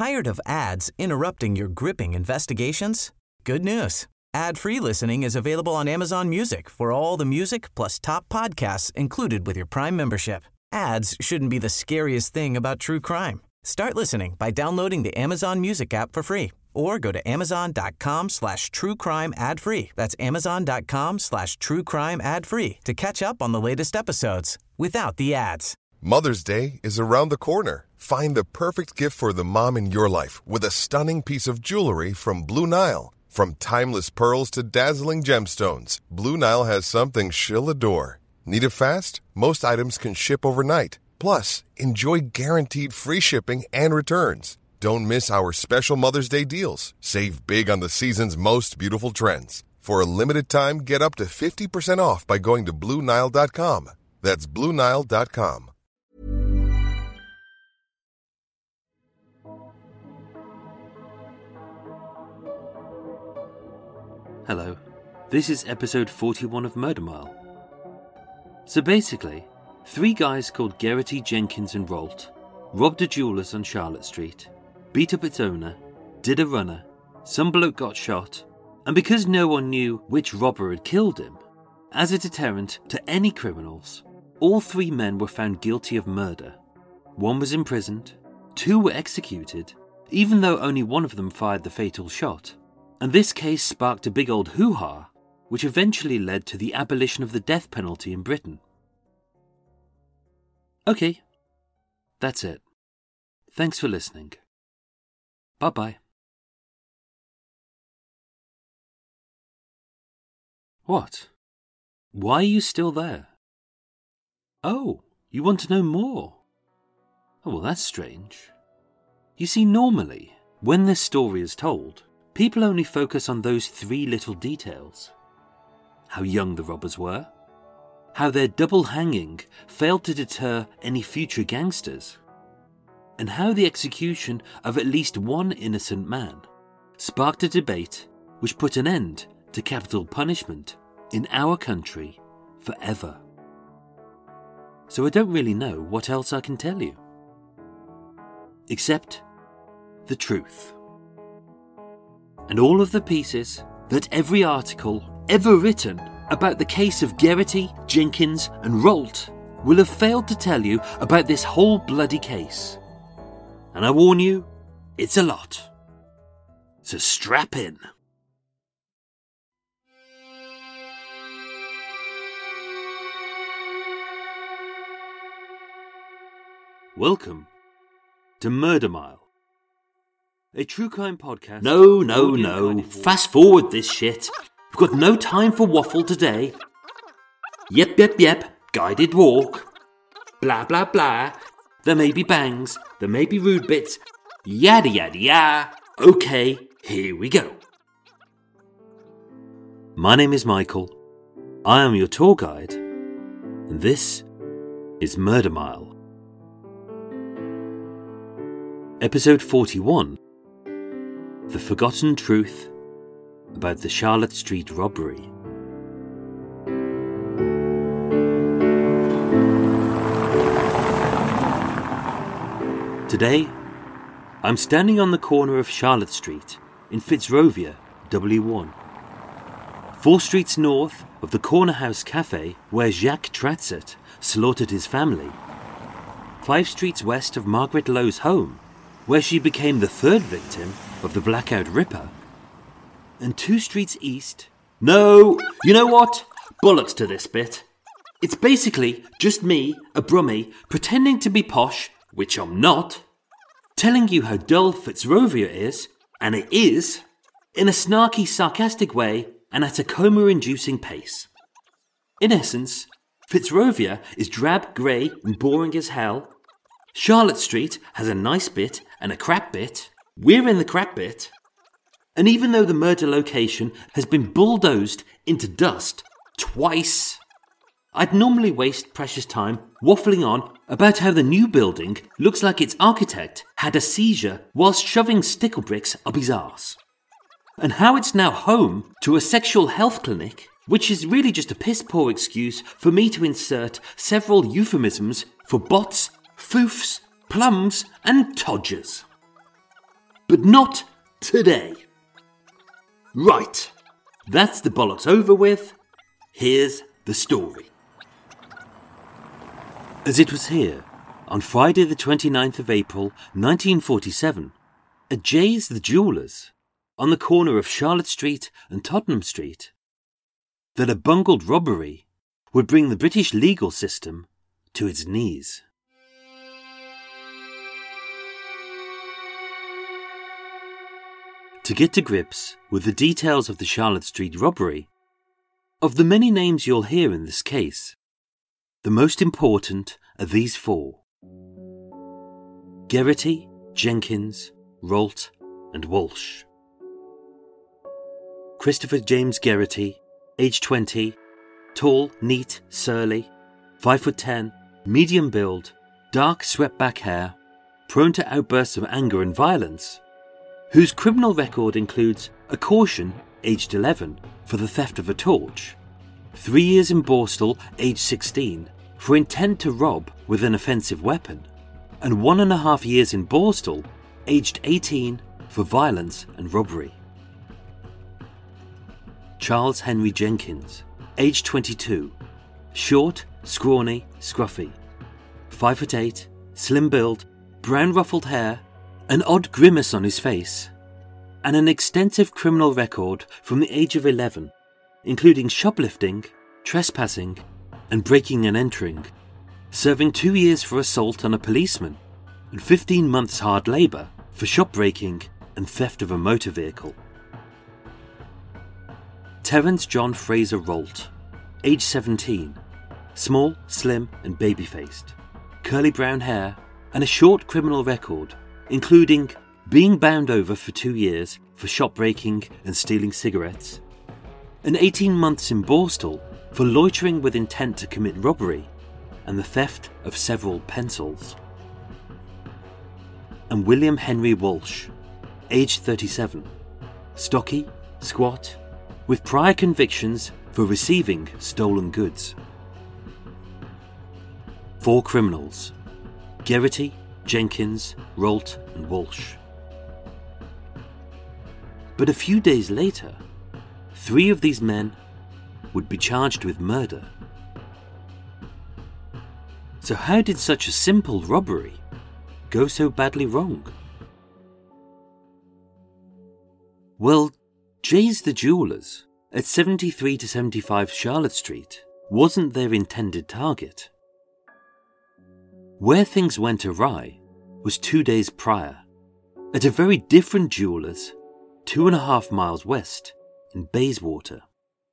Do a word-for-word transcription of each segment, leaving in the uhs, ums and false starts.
Tired of ads interrupting your gripping investigations? Good news. Ad-free listening is available on Amazon Music for all the music plus top podcasts included with your Prime membership. Ads shouldn't be the scariest thing about true crime. Start listening by downloading the Amazon Music app for free or go to amazon.com slash true crime ad free. That's amazon.com slash true crime ad free to catch up on the latest episodes without the ads. Mother's Day is around the corner. Find the perfect gift for the mom in your life with a stunning piece of jewelry from Blue Nile. From timeless pearls to dazzling gemstones, Blue Nile has something she'll adore. Need it fast? Most items can ship overnight. Plus, enjoy guaranteed free shipping and returns. Don't miss our special Mother's Day deals. Save big on the season's most beautiful trends. For a limited time, get up to fifty percent off by going to Blue Nile dot com. That's Blue Nile dot com. Hello, this is episode forty-one of Murder Mile. So basically, three guys called Geraghty, Jenkins and Rolt robbed a jeweller's on Charlotte Street, beat up its owner, did a runner, some bloke got shot, and because no one knew which robber had killed him, as a deterrent to any criminals, all three men were found guilty of murder. One was imprisoned, two were executed, even though only one of them fired the fatal shot. And this case sparked a big old hoo-ha, which eventually led to the abolition of the death penalty in Britain. Okay, that's it. Thanks for listening. Bye-bye. What? Why are you still there? Oh, you want to know more? Oh, well, that's strange. You see, normally, when this story is told, people only focus on those three little details. How young the robbers were, how their double hanging failed to deter any future gangsters, and how the execution of at least one innocent man sparked a debate which put an end to capital punishment in our country forever. So I don't really know what else I can tell you. Except the truth. And all of the pieces that every article ever written about the case of Geraghty, Jenkins and Rolt will have failed to tell you about this whole bloody case. And I warn you, it's a lot. So strap in. Welcome to Murder Mile. A true crime podcast. No, no, no. Fast forward this shit. We've got no time for waffle today. Yep, yep, yep. Guided walk. Blah, blah, blah. There may be bangs. There may be rude bits. Yada, yada, yada. Okay, here we go. My name is Michael. I am your tour guide. And this is Murder Mile. Episode forty-one. The Forgotten Truth about the Charlotte Street robbery. Today, I'm standing on the corner of Charlotte Street in Fitzrovia, W one. Four streets north of the Corner House Cafe where Jacques Tratzert slaughtered his family. Five streets west of Margaret Lowe's home, where she became the third victim of the Blackout Ripper. And two streets east... No, you know what? Bollocks to this bit. It's basically just me, a brummie, pretending to be posh, which I'm not, telling you how dull Fitzrovia is, and it is, in a snarky, sarcastic way and at a coma-inducing pace. In essence, Fitzrovia is drab, grey and boring as hell. Charlotte Street has a nice bit and a crap bit. We're in the crap bit. And even though the murder location has been bulldozed into dust twice, I'd normally waste precious time waffling on about how the new building looks like its architect had a seizure whilst shoving stickle bricks up his arse. And how it's now home to a sexual health clinic, which is really just a piss-poor excuse for me to insert several euphemisms for bots, foofs, plums and todgers. But not today. Right, that's the bollocks over with. Here's the story. As it was here, on Friday the twenty-ninth of April, nineteen forty-seven, at Jay's the Jewellers, on the corner of Charlotte Street and Tottenham Street, that a bungled robbery would bring the British legal system to its knees. To get to grips with the details of the Charlotte Street robbery, of the many names you'll hear in this case, the most important are these four: Geraghty, Jenkins, Rolt and Walsh. Christopher James Geraghty, age twenty, tall, neat, surly, five foot ten, medium build, dark swept back hair, prone to outbursts of anger and violence, whose criminal record includes a caution, aged eleven, for the theft of a torch, three years in Borstal, aged sixteen, for intent to rob with an offensive weapon, and one and a half years in Borstal, aged eighteen, for violence and robbery. Charles Henry Jenkins, aged twenty-two, short, scrawny, scruffy, five foot eight, slim build, brown ruffled hair, an odd grimace on his face, and an extensive criminal record from the age of eleven, including shoplifting, trespassing, and breaking and entering, serving two years for assault on a policeman and fifteen months hard labour for shop breaking and theft of a motor vehicle. Terence John Fraser Rolt, age seventeen, small, slim and baby-faced, curly brown hair and a short criminal record, including being bound over for two years for shop breaking and stealing cigarettes, and eighteen months in Borstal for loitering with intent to commit robbery and the theft of several pencils. And William Henry Walsh, age thirty-seven, stocky, squat, with prior convictions for receiving stolen goods. Four criminals: Geraghty, Jenkins, Rolt and Walsh. But a few days later, three of these men would be charged with murder. So how did such a simple robbery go so badly wrong? Well, Jay's the Jewellers at seventy-three to seventy-five Charlotte Street wasn't their intended target. Where things went awry was two days prior, at a very different jeweller's two and a half miles west in Bayswater.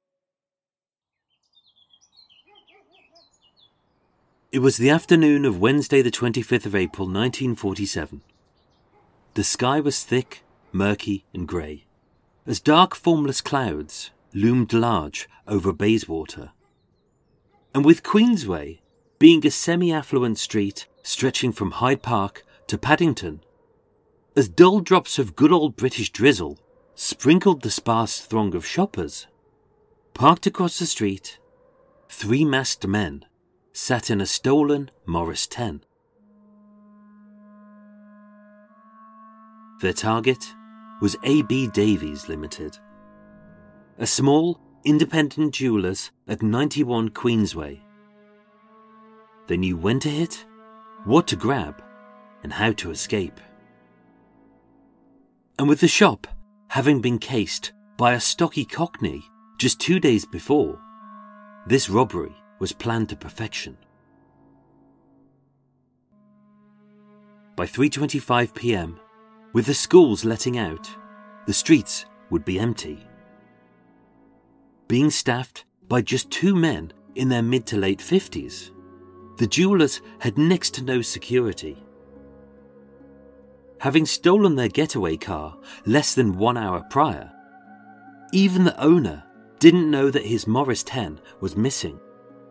It was the afternoon of Wednesday the twenty-fifth of April nineteen forty-seven. The sky was thick, murky and grey, as dark formless clouds loomed large over Bayswater. And with Queensway being a semi-affluent street stretching from Hyde Park to Paddington, as dull drops of good old British drizzle sprinkled the sparse throng of shoppers, parked across the street, three masked men sat in a stolen Morris ten. Their target was A B Davies Limited, a small, independent jewellers at ninety-one Queensway. They knew when to hit, what to grab, and how to escape. And with the shop having been cased by a stocky Cockney just two days before, this robbery was planned to perfection. By three twenty-five p m, with the schools letting out, the streets would be empty. Being staffed by just two men in their mid to late fifties, the jewellers had next to no security. Having stolen their getaway car less than one hour prior, even the owner didn't know that his Morris ten was missing.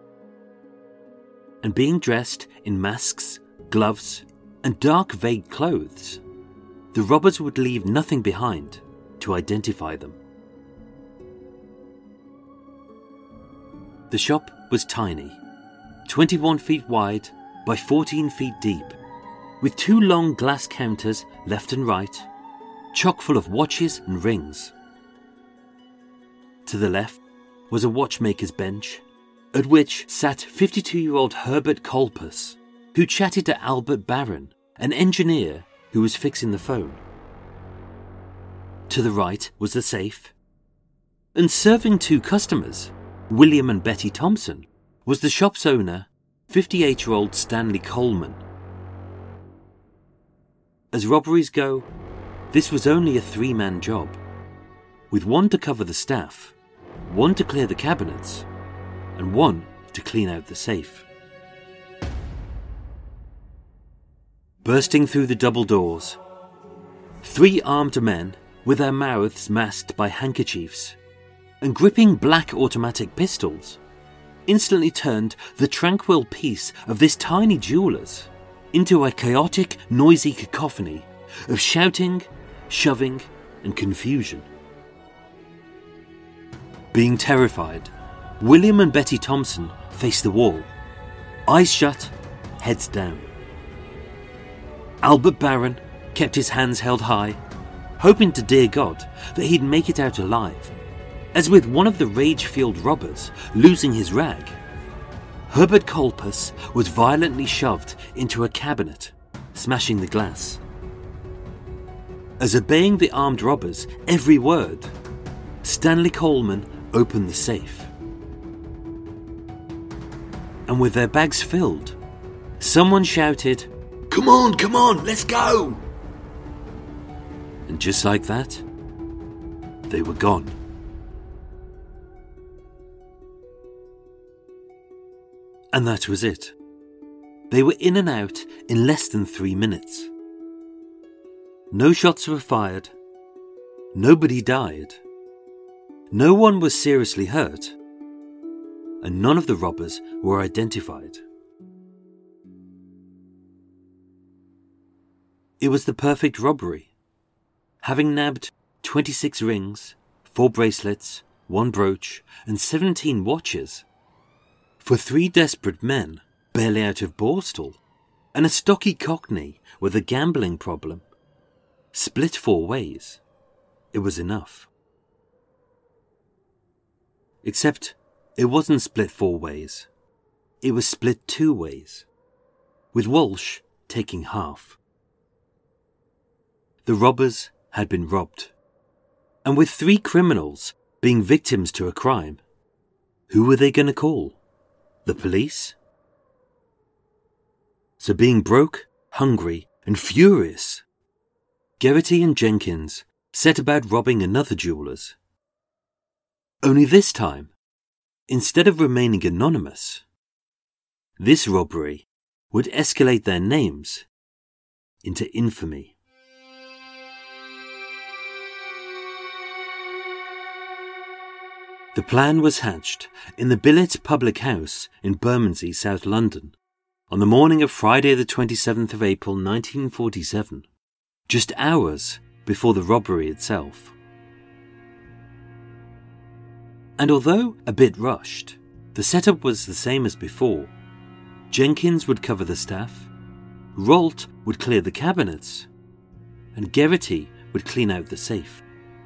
And being dressed in masks, gloves, and dark vague clothes, the robbers would leave nothing behind to identify them. The shop was tiny, twenty-one feet wide by fourteen feet deep, with two long glass counters left and right, chock full of watches and rings. To the left was a watchmaker's bench, at which sat fifty-two-year-old Herbert Kolpus, who chatted to Albert Barron, an engineer who was fixing the phone. To the right was the safe, and serving two customers, William and Betty Thompson, was the shop's owner, fifty-eight-year-old Stanley Coleman. As robberies go, this was only a three-man job, with one to cover the staff, one to clear the cabinets, and one to clean out the safe. Bursting through the double doors, three armed men with their mouths masked by handkerchiefs and gripping black automatic pistols instantly turned the tranquil peace of this tiny jeweller's into a chaotic, noisy cacophony of shouting, shoving, and confusion. Being terrified, William and Betty Thompson faced the wall, eyes shut, heads down. Albert Barron kept his hands held high, hoping to dear God that he'd make it out alive, as with one of the rage-fueled robbers losing his rag, Herbert Kolpus was violently shoved into a cabinet, smashing the glass. As obeying the armed robbers' every word, Stanley Coleman opened the safe. And with their bags filled, someone shouted, "Come on, come on, let's go!" And just like that, they were gone. And that was it. They were in and out in less than three minutes. No shots were fired. Nobody died. No one was seriously hurt. And none of the robbers were identified. It was the perfect robbery. Having nabbed twenty-six rings, four bracelets, one brooch, and seventeen watches, for three desperate men, barely out of Borstal, and a stocky cockney with a gambling problem, split four ways, it was enough. Except it wasn't split four ways. It was split two ways, with Walsh taking half. The robbers had been robbed, and with three criminals being victims to a crime, who were they going to call? The police? So being broke, hungry, and furious, Geraghty and Jenkins set about robbing another jeweller's. Only this time, instead of remaining anonymous, this robbery would escalate their names into infamy. The plan was hatched in the Billet public house in Bermondsey, South London, on the morning of Friday the twenty-seventh of April nineteen forty-seven, just hours before the robbery itself. And although a bit rushed, the setup was the same as before. Jenkins would cover the staff, Rolt would clear the cabinets, and Geraghty would clean out the safe.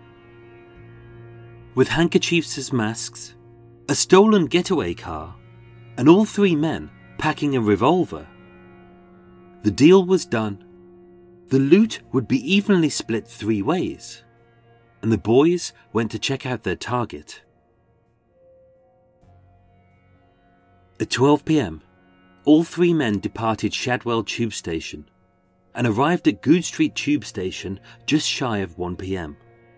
With handkerchiefs as masks, a stolen getaway car, and all three men packing a revolver, the deal was done. The loot would be evenly split three ways, and the boys went to check out their target. At twelve p.m, all three men departed Shadwell Tube Station and arrived at Goode Street Tube Station just shy of one p.m.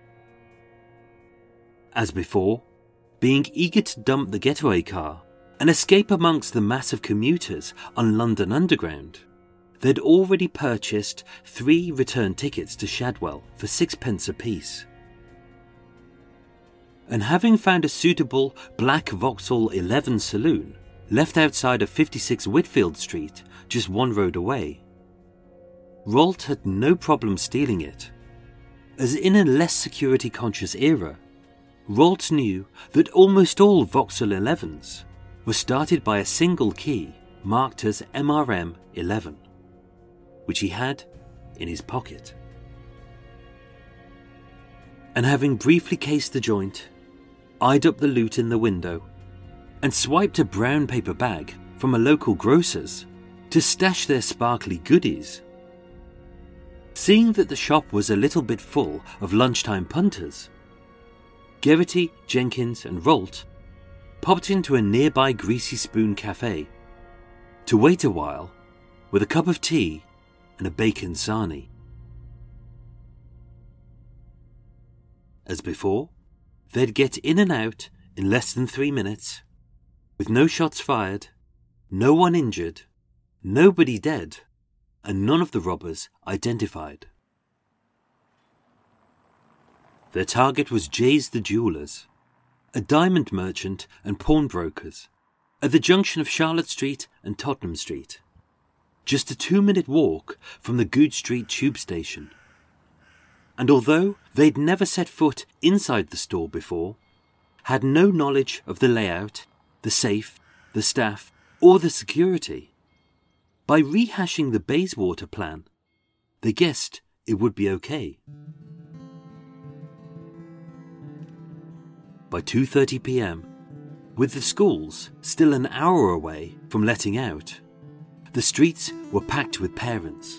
As before, being eager to dump the getaway car and escape amongst the mass of commuters on London Underground, they'd already purchased three return tickets to Shadwell for sixpence apiece. And having found a suitable black Vauxhall eleven saloon left outside of fifty-six Whitfield Street, just one road away, Rolt had no problem stealing it, as in a less security-conscious era, Rolt knew that almost all Vauxhall elevens were started by a single key marked as M R M eleven, which he had in his pocket. and having briefly cased the joint, eyed up the loot in the window and swiped a brown paper bag from a local grocer's to stash their sparkly goodies. Seeing that the shop was a little bit full of lunchtime punters, Geraghty, Jenkins and Rolt popped into a nearby Greasy Spoon cafe to wait a while with a cup of tea and a bacon sarnie. As before, they'd get in and out in less than three minutes, with no shots fired, no one injured, nobody dead, and none of the robbers identified. Their target was Jay's the Jewellers, a diamond merchant and pawnbrokers, at the junction of Charlotte Street and Tottenham Street, just a two-minute walk from the Goode Street tube station. And although they'd never set foot inside the store before, had no knowledge of the layout, the safe, the staff, or the security, by rehashing the Bayswater plan, they guessed it would be okay. By two thirty p m, with the schools still an hour away from letting out, the streets were packed with parents.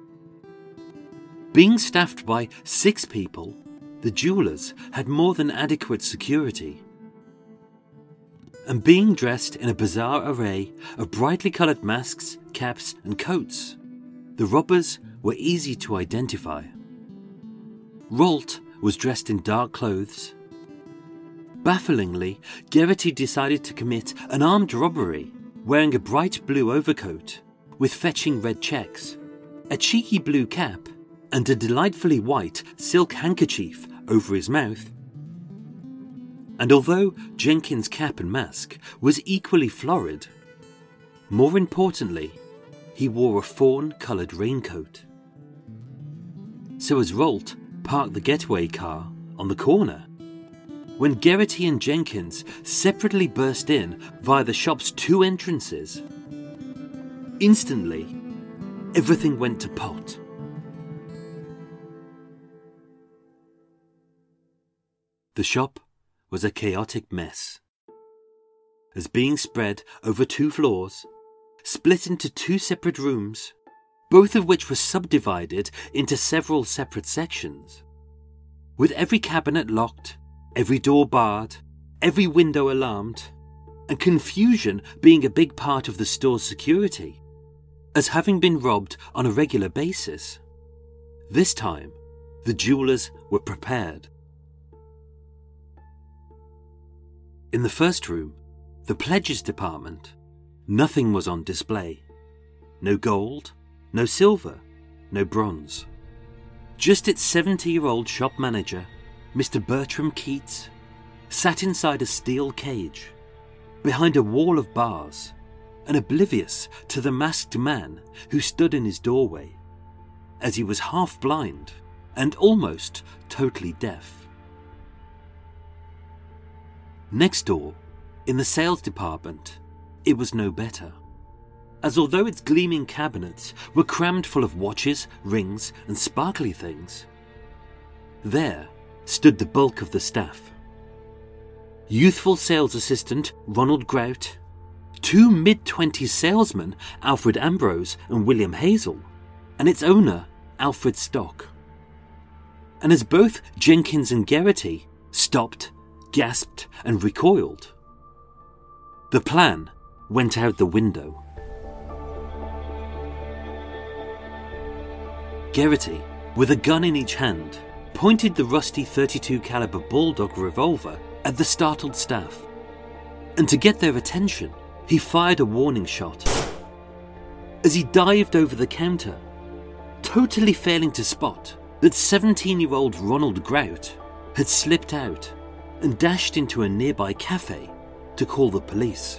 Being staffed by six people, the jewellers had more than adequate security. And being dressed in a bizarre array of brightly coloured masks, caps and coats, the robbers were easy to identify. Rolt was dressed in dark clothes. Bafflingly, Geraghty decided to commit an armed robbery wearing a bright blue overcoat with fetching red checks, a cheeky blue cap and a delightfully white silk handkerchief over his mouth. And although Jenkins' cap and mask was equally florid, more importantly, he wore a fawn-coloured raincoat. So as Rolt parked the getaway car on the corner, when Geraghty and Jenkins separately burst in via the shop's two entrances, instantly, everything went to pot. The shop was a chaotic mess. As being spread over two floors, split into two separate rooms, both of which were subdivided into several separate sections, with every cabinet locked, every door barred, every window alarmed, and confusion being a big part of the store's security, as having been robbed on a regular basis. This time, the jewellers were prepared. In the first room, the pledges department, nothing was on display. No gold, no silver, no bronze. Just its seventy-year-old shop manager, Mister Bertram Keats, sat inside a steel cage, behind a wall of bars, and oblivious to the masked man who stood in his doorway, as he was half blind and almost totally deaf. Next door, in the sales department, it was no better, as although its gleaming cabinets were crammed full of watches, rings and sparkly things, there stood the bulk of the staff. Youthful sales assistant Ronald Grout, two mid-twenties salesmen Alfred Ambrose and William Hazel, and its owner Alfred Stock. And as both Jenkins and Geraghty stopped, gasped and recoiled, the plan went out the window. Geraghty, with a gun in each hand, pointed the rusty thirty-two caliber Bulldog revolver at the startled staff, and to get their attention, he fired a warning shot. As he dived over the counter, totally failing to spot that seventeen-year-old Ronald Grout had slipped out and dashed into a nearby cafe to call the police.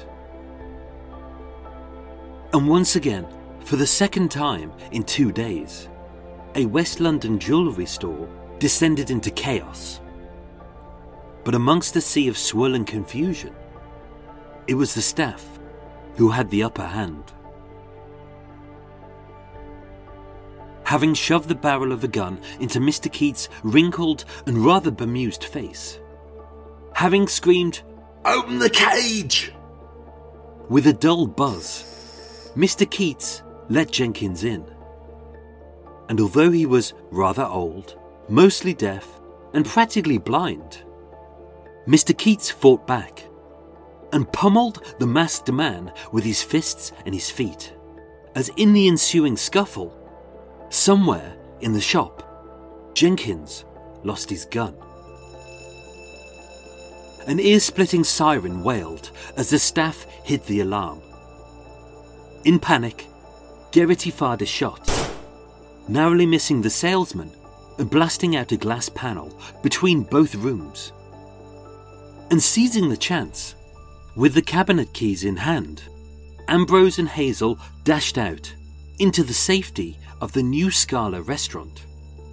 And once again, for the second time in two days, a West London jewellery store descended into chaos. But amongst the sea of swirling confusion, it was the staff who had the upper hand. having shoved the barrel of a gun into Mister Keats' wrinkled and rather bemused face. Having screamed, "Open the cage!" with a dull buzz, Mister Keats let Jenkins in. And although he was rather old, mostly deaf, and practically blind, Mister Keats fought back and pummeled the masked man with his fists and his feet, as in the ensuing scuffle, somewhere in the shop, Jenkins lost his gun. An ear-splitting siren wailed as the staff hid the alarm. In panic, Geraghty fired a shot, narrowly missing the salesman and blasting out a glass panel between both rooms. And seizing the chance, with the cabinet keys in hand, Ambrose and Hazel dashed out into the safety of the New Scala restaurant.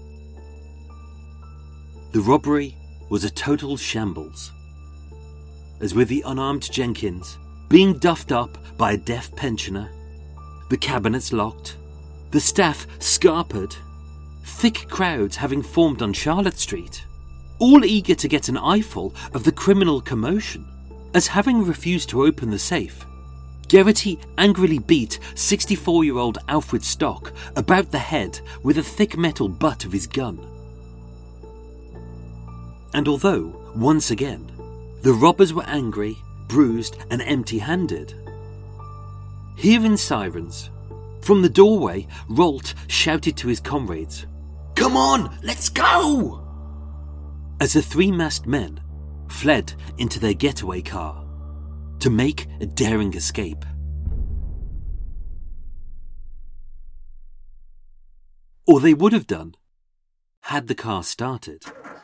The robbery was a total shambles, as with the unarmed Jenkins being duffed up by a deaf pensioner, the cabinets locked, the staff scarpered, thick crowds having formed on Charlotte Street, all eager to get an eyeful of the criminal commotion, as having refused to open the safe, Geraghty angrily beat sixty-four-year-old Alfred Stock about the head with a thick metal butt of his gun. And although, once again, the robbers were angry, bruised and empty-handed, hearing sirens, from the doorway Rolt shouted to his comrades, "Come on, let's go!" as the three masked men fled into their getaway car to make a daring escape. Or they would have done, had the car started.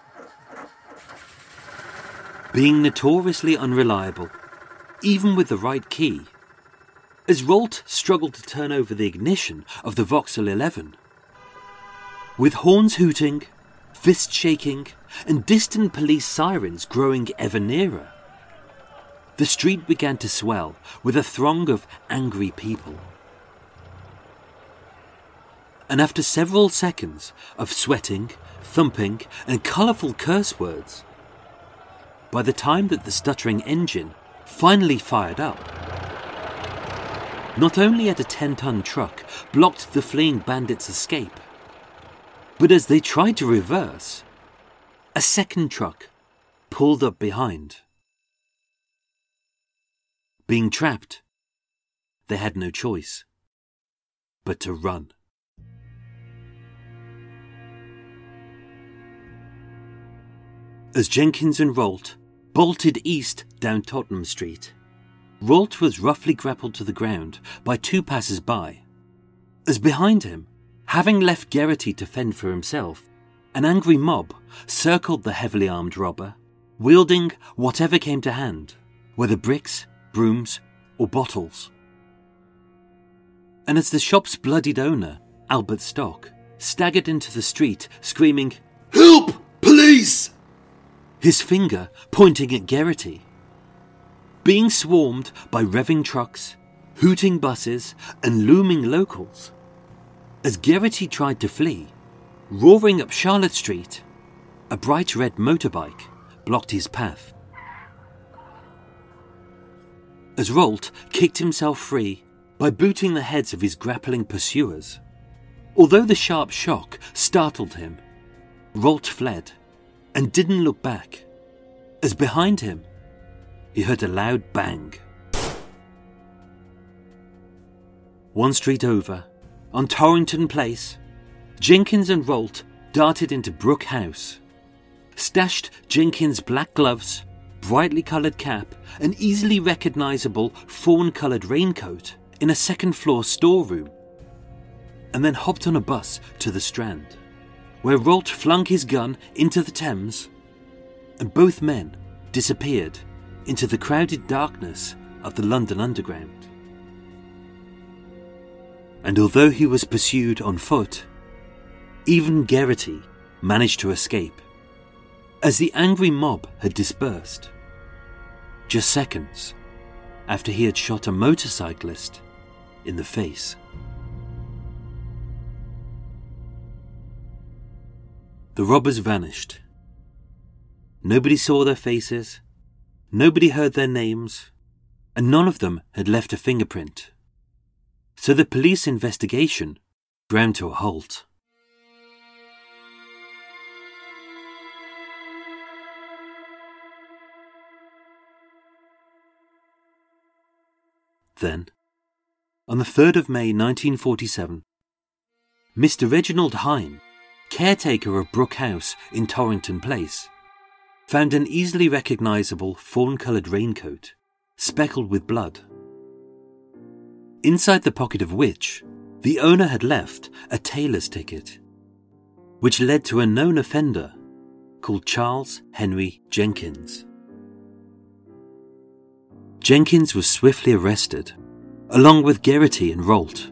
Being notoriously unreliable, even with the right key, as Rolt struggled to turn over the ignition of the Vauxhall eleven. With horns hooting, fists shaking, and distant police sirens growing ever nearer, the street began to swell with a throng of angry people. And after several seconds of sweating, thumping, and colourful curse words, by the time that the stuttering engine finally fired up, not only had a ten-ton truck blocked the fleeing bandits' escape, but as they tried to reverse, a second truck pulled up behind. Being trapped, they had no choice but to run. As Jenkins and Rolt bolted east down Tottenham Street, Rolt was roughly grappled to the ground by two passers-by, as behind him, having left Geraghty to fend for himself, an angry mob circled the heavily armed robber, wielding whatever came to hand, whether bricks, brooms, or bottles. And as the shop's bloodied owner, Albert Stock, staggered into the street, screaming, "Help! Police!" his finger pointing at Geraghty, being swarmed by revving trucks, hooting buses, and looming locals, as Geraghty tried to flee, roaring up Charlotte Street, a bright red motorbike blocked his path. As Rolt kicked himself free by booting the heads of his grappling pursuers, although the sharp shock startled him, Rolt fled and didn't look back, as behind him he heard a loud bang. One street over, on Torrington Place, Jenkins and Rolt darted into Brooke House, stashed Jenkins' black gloves, brightly coloured cap, and easily recognisable fawn-coloured raincoat in a second-floor storeroom, and then hopped on a bus to the Strand, where Rolt flung his gun into the Thames, and both men disappeared into the crowded darkness of the London Underground. And although he was pursued on foot, even Geraghty managed to escape, as the angry mob had dispersed, just seconds after he had shot a motorcyclist in the face. The robbers vanished. Nobody saw their faces, nobody heard their names, and none of them had left a fingerprint. So the police investigation ground to a halt. Then, on the third of May nineteen forty-seven, Mister Reginald Hine, caretaker of Brook House in Torrington Place, found an easily recognisable fawn-coloured raincoat, speckled with blood. Inside the pocket of which, the owner had left a tailor's ticket, which led to a known offender called Charles Henry Jenkins. Jenkins was swiftly arrested, along with Geraghty and Rolt.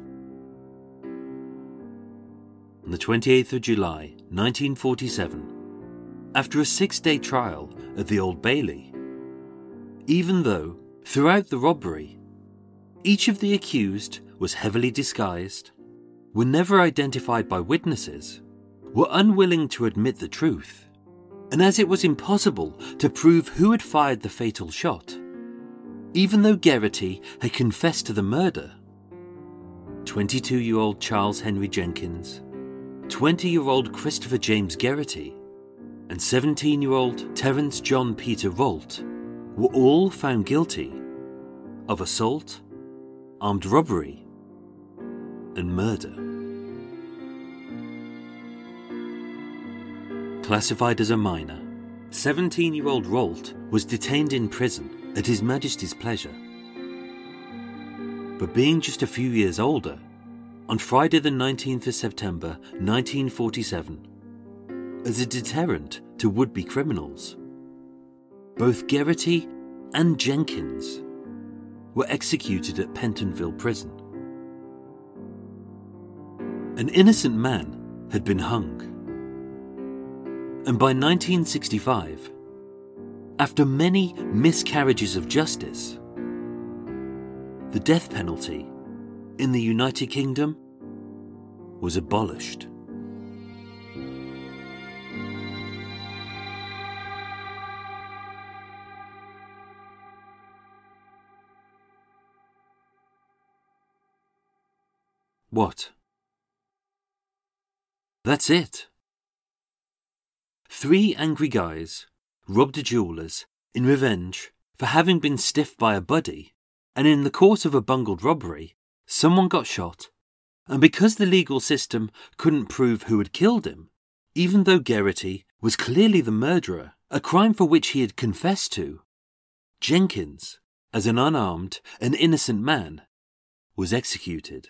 On the twenty-eighth of July, nineteen forty-seven, after a six-day trial at the Old Bailey, even though, throughout the robbery, each of the accused was heavily disguised, were never identified by witnesses, were unwilling to admit the truth, and as it was impossible to prove who had fired the fatal shot, even though Geraghty had confessed to the murder, twenty-two-year-old Charles Henry Jenkins, twenty-year-old Christopher James Geraghty, and seventeen-year-old Terence John Peter Rolt were all found guilty of assault, armed robbery, and murder. Classified as a minor, seventeen-year-old Rolt was detained in prison at His Majesty's pleasure. But being just a few years older, on Friday the nineteenth of September nineteen forty-seven, as a deterrent to would-be criminals, both Geraghty and Jenkins were executed at Pentonville Prison. An innocent man had been hung, and by nineteen sixty-five, after many miscarriages of justice, the death penalty in the United Kingdom was abolished. What? That's it. Three angry guys robbed a jeweller's in revenge for having been stiffed by a buddy, and in the course of a bungled robbery, someone got shot, and because the legal system couldn't prove who had killed him, even though Geraghty was clearly the murderer, a crime for which he had confessed to, Jenkins, as an unarmed and innocent man, was executed.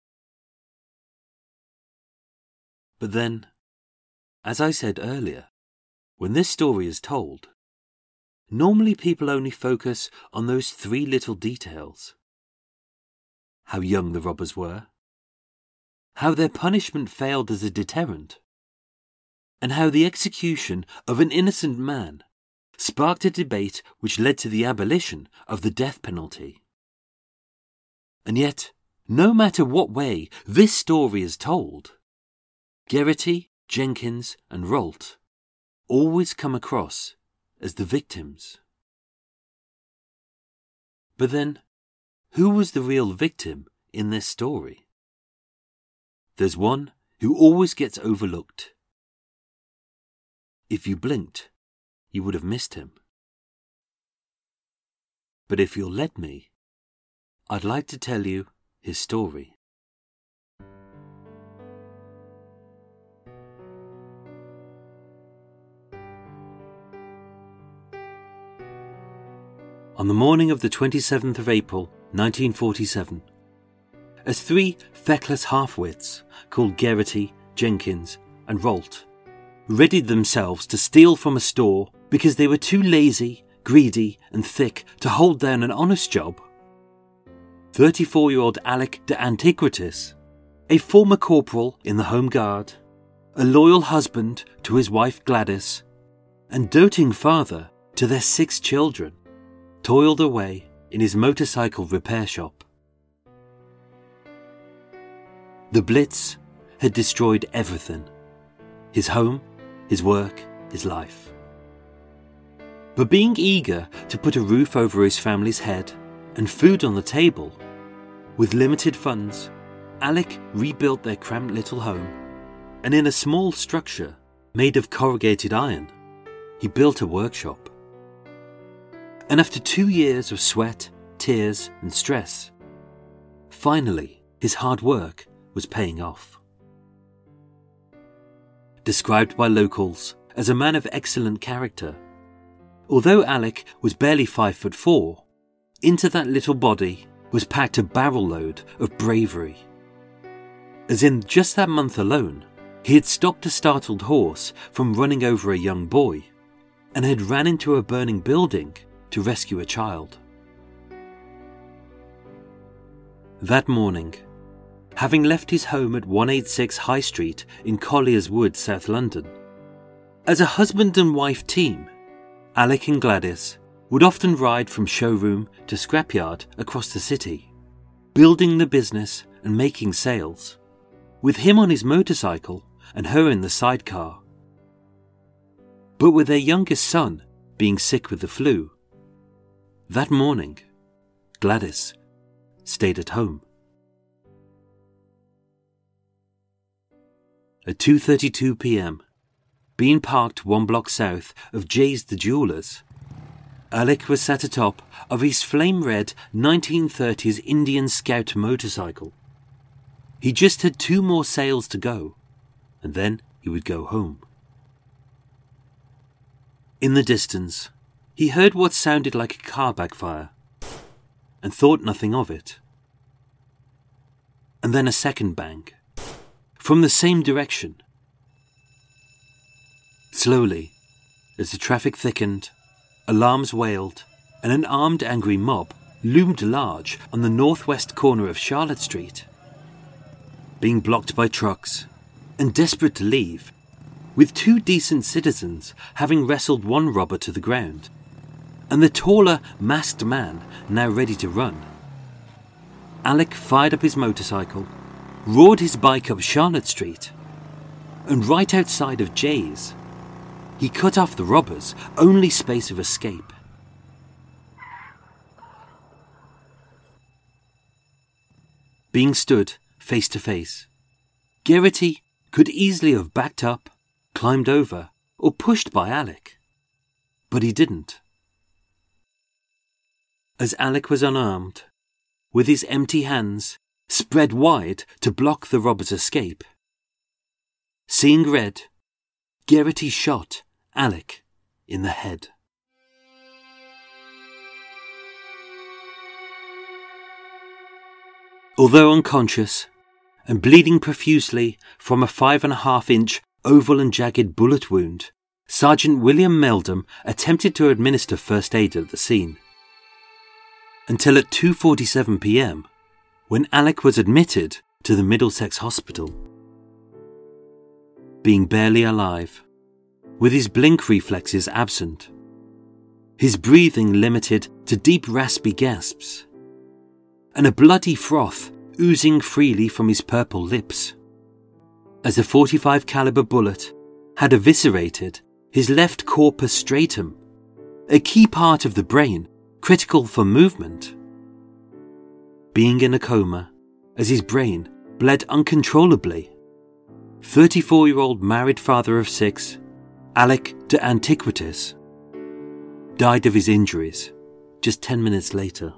But then, as I said earlier, when this story is told, normally people only focus on those three little details. How young the robbers were, how their punishment failed as a deterrent, and how the execution of an innocent man sparked a debate which led to the abolition of the death penalty. And yet, no matter what way this story is told, Geraghty, Jenkins, and Rolt always come across as the victims. But then, who was the real victim in this story? There's one who always gets overlooked. If you blinked, you would have missed him. But if you'll let me, I'd like to tell you his story. On the morning of the twenty-seventh of April, nineteen forty-seven, as three feckless half-wits called Geraghty, Jenkins, and Rolt readied themselves to steal from a store because they were too lazy, greedy, and thick to hold down an honest job, thirty-four-year-old Alec de Antiquitas, a former corporal in the Home Guard, a loyal husband to his wife Gladys, and doting father to their six children, toiled away in his motorcycle repair shop. The Blitz had destroyed everything: his home, his work, his life. But being eager to put a roof over his family's head and food on the table, with limited funds, Alec rebuilt their cramped little home, and in a small structure made of corrugated iron, he built a workshop. And after two years of sweat, tears and stress, finally his hard work was paying off. Described by locals as a man of excellent character, although Alec was barely five foot four, into that little body was packed a barrel load of bravery. As in just that month alone, he had stopped a startled horse from running over a young boy and had ran into a burning building to rescue a child. That morning, having left his home at one eighty-six High Street in Collier's Wood, South London, as a husband and wife team, Alec and Gladys would often ride from showroom to scrapyard across the city, building the business and making sales, with him on his motorcycle and her in the sidecar. But with their youngest son being sick with the flu, that morning, Gladys stayed at home. At two thirty-two p.m, being parked one block south of Jay's the Jewellers, Alec was sat atop of his flame-red nineteen thirties Indian Scout motorcycle. He just had two more sales to go, and then he would go home. In the distance, he heard what sounded like a car backfire, and thought nothing of it. And then a second bang, from the same direction. Slowly, as the traffic thickened, alarms wailed, and an armed angry mob loomed large on the northwest corner of Charlotte Street. Being blocked by trucks, and desperate to leave, with two decent citizens having wrestled one robber to the ground, and the taller, masked man now ready to run, Alec fired up his motorcycle, roared his bike up Charlotte Street, and right outside of Jay's, he cut off the robber's only space of escape. Being stood face to face, Geraghty could easily have backed up, climbed over, or pushed by Alec. But he didn't. As Alec was unarmed, with his empty hands spread wide to block the robber's escape, seeing red, Geraghty shot Alec in the head. Although unconscious and bleeding profusely from a five and a half inch oval and jagged bullet wound, Sergeant William Meldrum attempted to administer first aid at the scene. Until at two forty-seven p.m, when Alec was admitted to the Middlesex Hospital. Being barely alive, with his blink reflexes absent, his breathing limited to deep raspy gasps, and a bloody froth oozing freely from his purple lips, as a forty-five caliber bullet had eviscerated his left corpus stratum, a key part of the brain critical for movement. Being in a coma, as his brain bled uncontrollably, thirty-four-year-old married father of six, Alec de Antiquitas, died of his injuries just ten minutes later.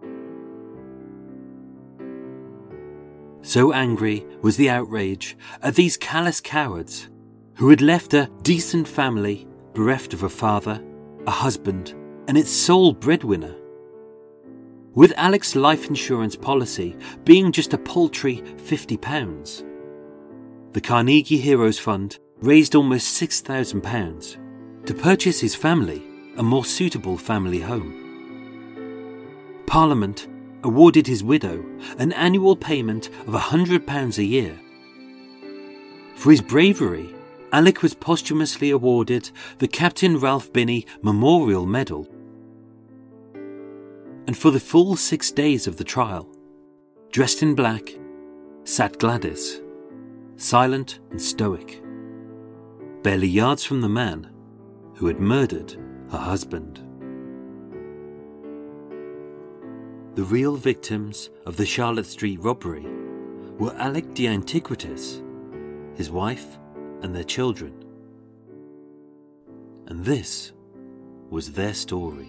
So angry was the outrage at these callous cowards who had left a decent family bereft of a father, a husband, and its sole breadwinner. With Alec's life insurance policy being just a paltry fifty pounds, the Carnegie Heroes Fund raised almost six thousand pounds to purchase his family a more suitable family home. Parliament awarded his widow an annual payment of one hundred pounds a year. For his bravery, Alec was posthumously awarded the Captain Ralph Binney Memorial Medal. And for the full six days of the trial, dressed in black, sat Gladys, silent and stoic, barely yards from the man who had murdered her husband. The real victims of the Charlotte Street robbery were Alec de Antiquitas, his wife, and their children. And this was their story.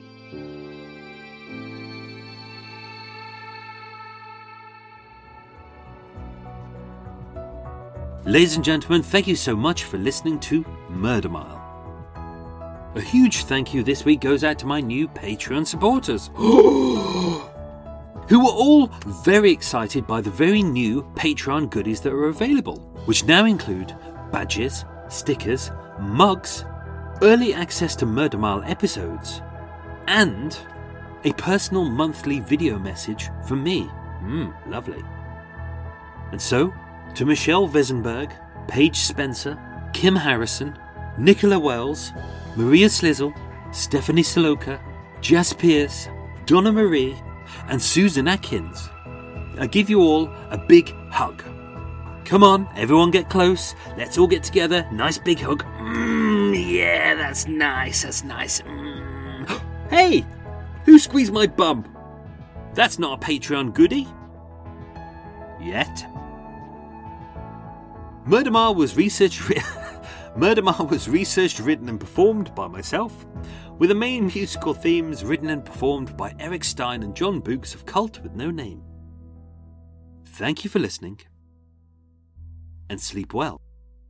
Ladies and gentlemen, thank you so much for listening to Murder Mile. A huge thank you this week goes out to my new Patreon supporters, who were all very excited by the very new Patreon goodies that are available, which now include badges, stickers, mugs, early access to Murder Mile episodes, and a personal monthly video message from me. Mmm, lovely. And so, to Michelle Vesenberg, Paige Spencer, Kim Harrison, Nicola Wells, Maria Slizzle, Stephanie Saloka, Jas Pierce, Donna Marie, and Susan Atkins, I give you all a big hug. Come on, everyone get close. Let's all get together. Nice big hug. Mmm, yeah, that's nice, that's nice. Mm. Hey, who squeezed my bum? That's not a Patreon goodie. Yet. Murder Mile was researched... Murder Mile was researched, written and performed by myself, with the main musical themes written and performed by Eric Stein and John Books of Cult with No Name. Thank you for listening, and sleep well.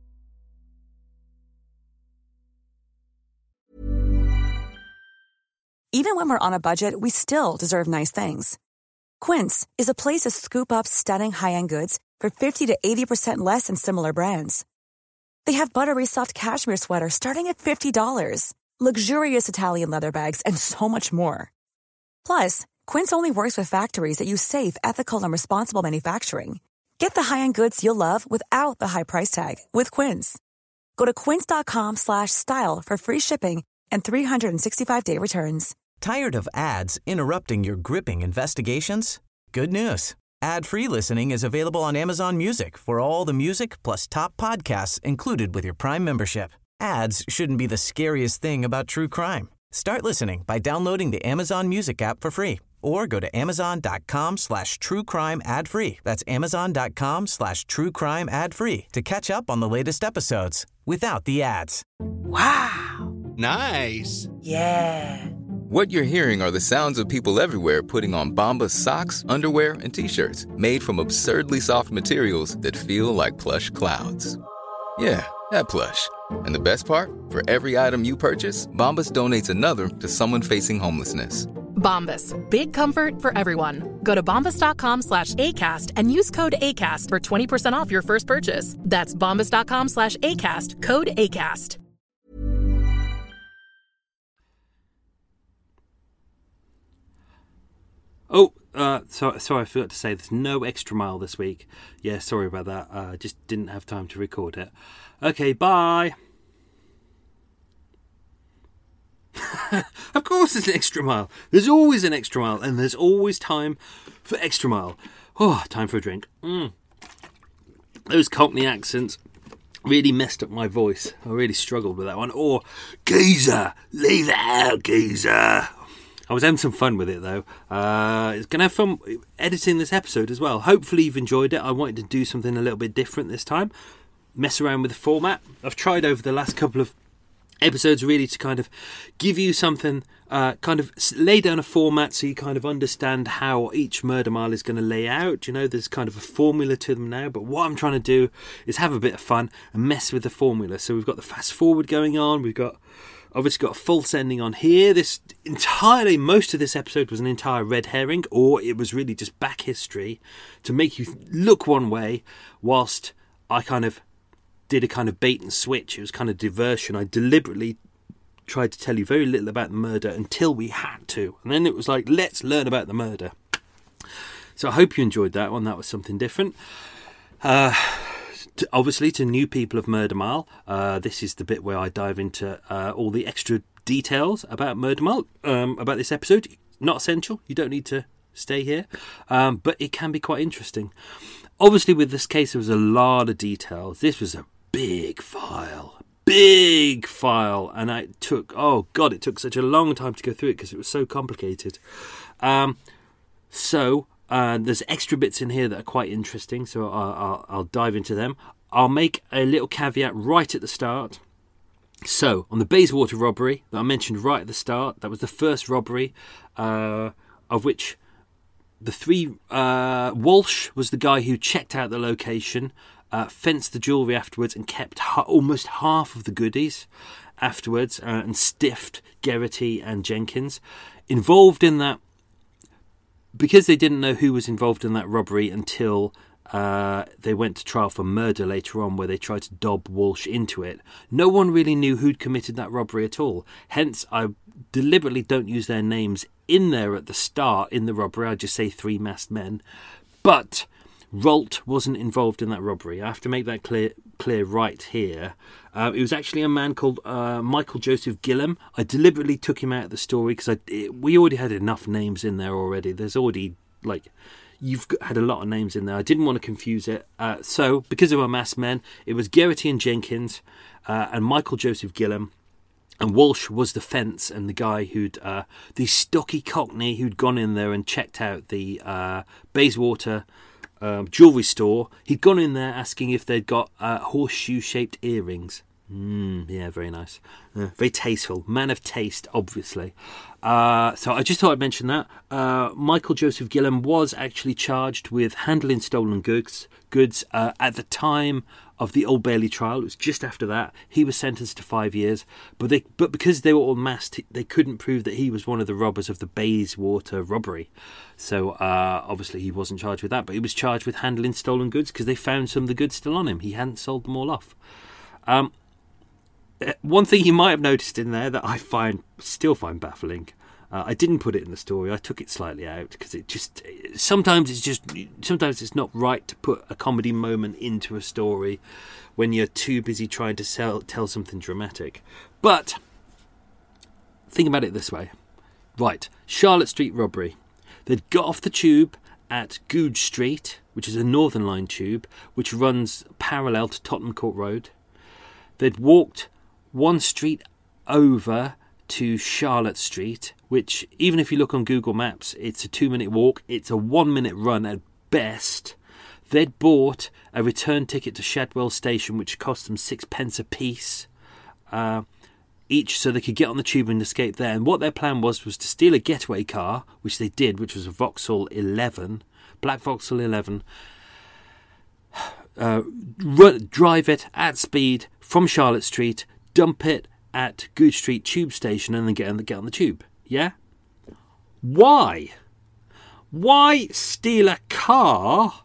Even when we're on a budget, we still deserve nice things. Quince is a place to scoop up stunning high-end goods for fifty to eighty percent less than similar brands. They have buttery soft cashmere sweaters starting at fifty dollars, luxurious Italian leather bags, and so much more. Plus, Quince only works with factories that use safe, ethical, and responsible manufacturing. Get the high-end goods you'll love without the high price tag with Quince. Go to quince.com slash style for free shipping and three sixty-five day returns. Tired of ads interrupting your gripping investigations? Good news. Ad-free listening is available on Amazon Music for all the music plus top podcasts included with your Prime membership. Ads shouldn't be the scariest thing about true crime. Start listening by downloading the Amazon Music app for free or go to amazon.com slash true crime ad free. That's amazon.com slash true crime ad free to catch up on the latest episodes without the ads. Wow. Nice. Yeah. What you're hearing are the sounds of people everywhere putting on Bombas socks, underwear, and T-shirts made from absurdly soft materials that feel like plush clouds. Yeah, that plush. And the best part? For every item you purchase, Bombas donates another to someone facing homelessness. Bombas. Big comfort for everyone. Go to bombas.com slash ACAST and use code ACAST for twenty percent off your first purchase. That's bombas.com slash ACAST. Code ACAST. Oh, uh, so, sorry, I forgot to say there's no Extra Mile this week. Yeah, sorry about that. I uh, just didn't have time to record it. Okay, bye. Of course there's an Extra Mile. There's always an Extra Mile, and there's always time for Extra Mile. Oh, time for a drink. Mm. Those Cockney accents really messed up my voice. I really struggled with that one. Or, geezer, leave it out, geezer. I was having some fun with it, though. Uh, it's going to have fun editing this episode as well. Hopefully you've enjoyed it. I wanted to do something a little bit different this time. Mess around with the format. I've tried over the last couple of episodes really to kind of give you something, uh, kind of lay down a format so you kind of understand how each Murder Mile is going to lay out. You know, there's kind of a formula to them now, but what I'm trying to do is have a bit of fun and mess with the formula. So we've got the fast forward going on. We've got obviously got a false ending on here. This entirely, most of this episode was an entire red herring, or it was really just back history to make you look one way, whilst I kind of did a kind of bait and switch. It was kind of diversion. I deliberately tried to tell you very little about the murder until we had to. And then it was like, let's learn about the murder. So I hope you enjoyed that one. That was something different. Uh... To, obviously, to new people of Murder Mile, uh, this is the bit where I dive into uh, all the extra details about Murder Mile, um, about this episode. Not essential. You don't need to stay here. Um, but it can be quite interesting. Obviously, with this case, there was a lot of details. This was a big file. big file, and I took, oh God, it took such a long time to go through it because it was so complicated. Um, so uh, there's extra bits in here that are quite interesting, so I'll, I'll, I'll dive into them. I'll make a little caveat right at the start. So, on the Bayswater robbery that I mentioned right at the start, that was the first robbery, uh, of which the three... Uh, Walsh was the guy who checked out the location, uh, fenced the jewellery afterwards, and kept ha- almost half of the goodies afterwards, uh, and stiffed Geraghty and Jenkins. Involved in that, because they didn't know who was involved in that robbery until... Uh, they went to trial for murder later on, where they tried to dob Walsh into it. No one really knew who'd committed that robbery at all. Hence, I deliberately don't use their names in there at the start in the robbery. I just say three masked men. But Rolt wasn't involved in that robbery. I have to make that clear clear right here. Uh, it was actually a man called uh, Michael Joseph Gillam. I deliberately took him out of the story because I it, we already had enough names in there already. There's already, like... You've had a lot of names in there. I didn't want to confuse it. Uh, so, because they were masked men, it was Geraghty and Jenkins uh, and Michael Joseph Gillam. And Walsh was the fence and the guy who'd... Uh, the stocky cockney who'd gone in there and checked out the uh, Bayswater um, jewellery store. He'd gone in there asking if they'd got uh, horseshoe-shaped earrings. Mm, yeah, very nice. Uh, very tasteful. Man of taste, obviously. Uh, so I just thought I'd mention that. Uh, Michael Joseph Gillam was actually charged with handling stolen goods. Goods uh, at the time of the Old Bailey trial. It was just after that. He was sentenced to five years. But they, but because they were all masked, they couldn't prove that he was one of the robbers of the Bayswater robbery. So uh, obviously he wasn't charged with that. But he was charged with handling stolen goods because they found some of the goods still on him. He hadn't sold them all off. Um, One thing you might have noticed in there that I find still find baffling. Uh, I didn't put it in the story. I took it slightly out because it just sometimes it's just sometimes it's not right to put a comedy moment into a story when you're too busy trying to sell, tell something dramatic. But think about it this way, right? Charlotte Street robbery. They'd got off the tube at Goodge Street, which is a Northern Line tube, which runs parallel to Tottenham Court Road. They'd walked one street over to Charlotte Street, which, even if you look on Google Maps, it's a two-minute walk. It's a one-minute run at best. They'd bought a return ticket to Shadwell Station, which cost them six pence a piece uh, each, so they could get on the tube and escape there. And what their plan was, was to steal a getaway car, which they did, which was a Vauxhall eleven, black Vauxhall eleven, uh, run, drive it at speed from Charlotte Street, dump it at Goodge Street tube station, and then get on the, get on the tube. Yeah? Why? Why steal a car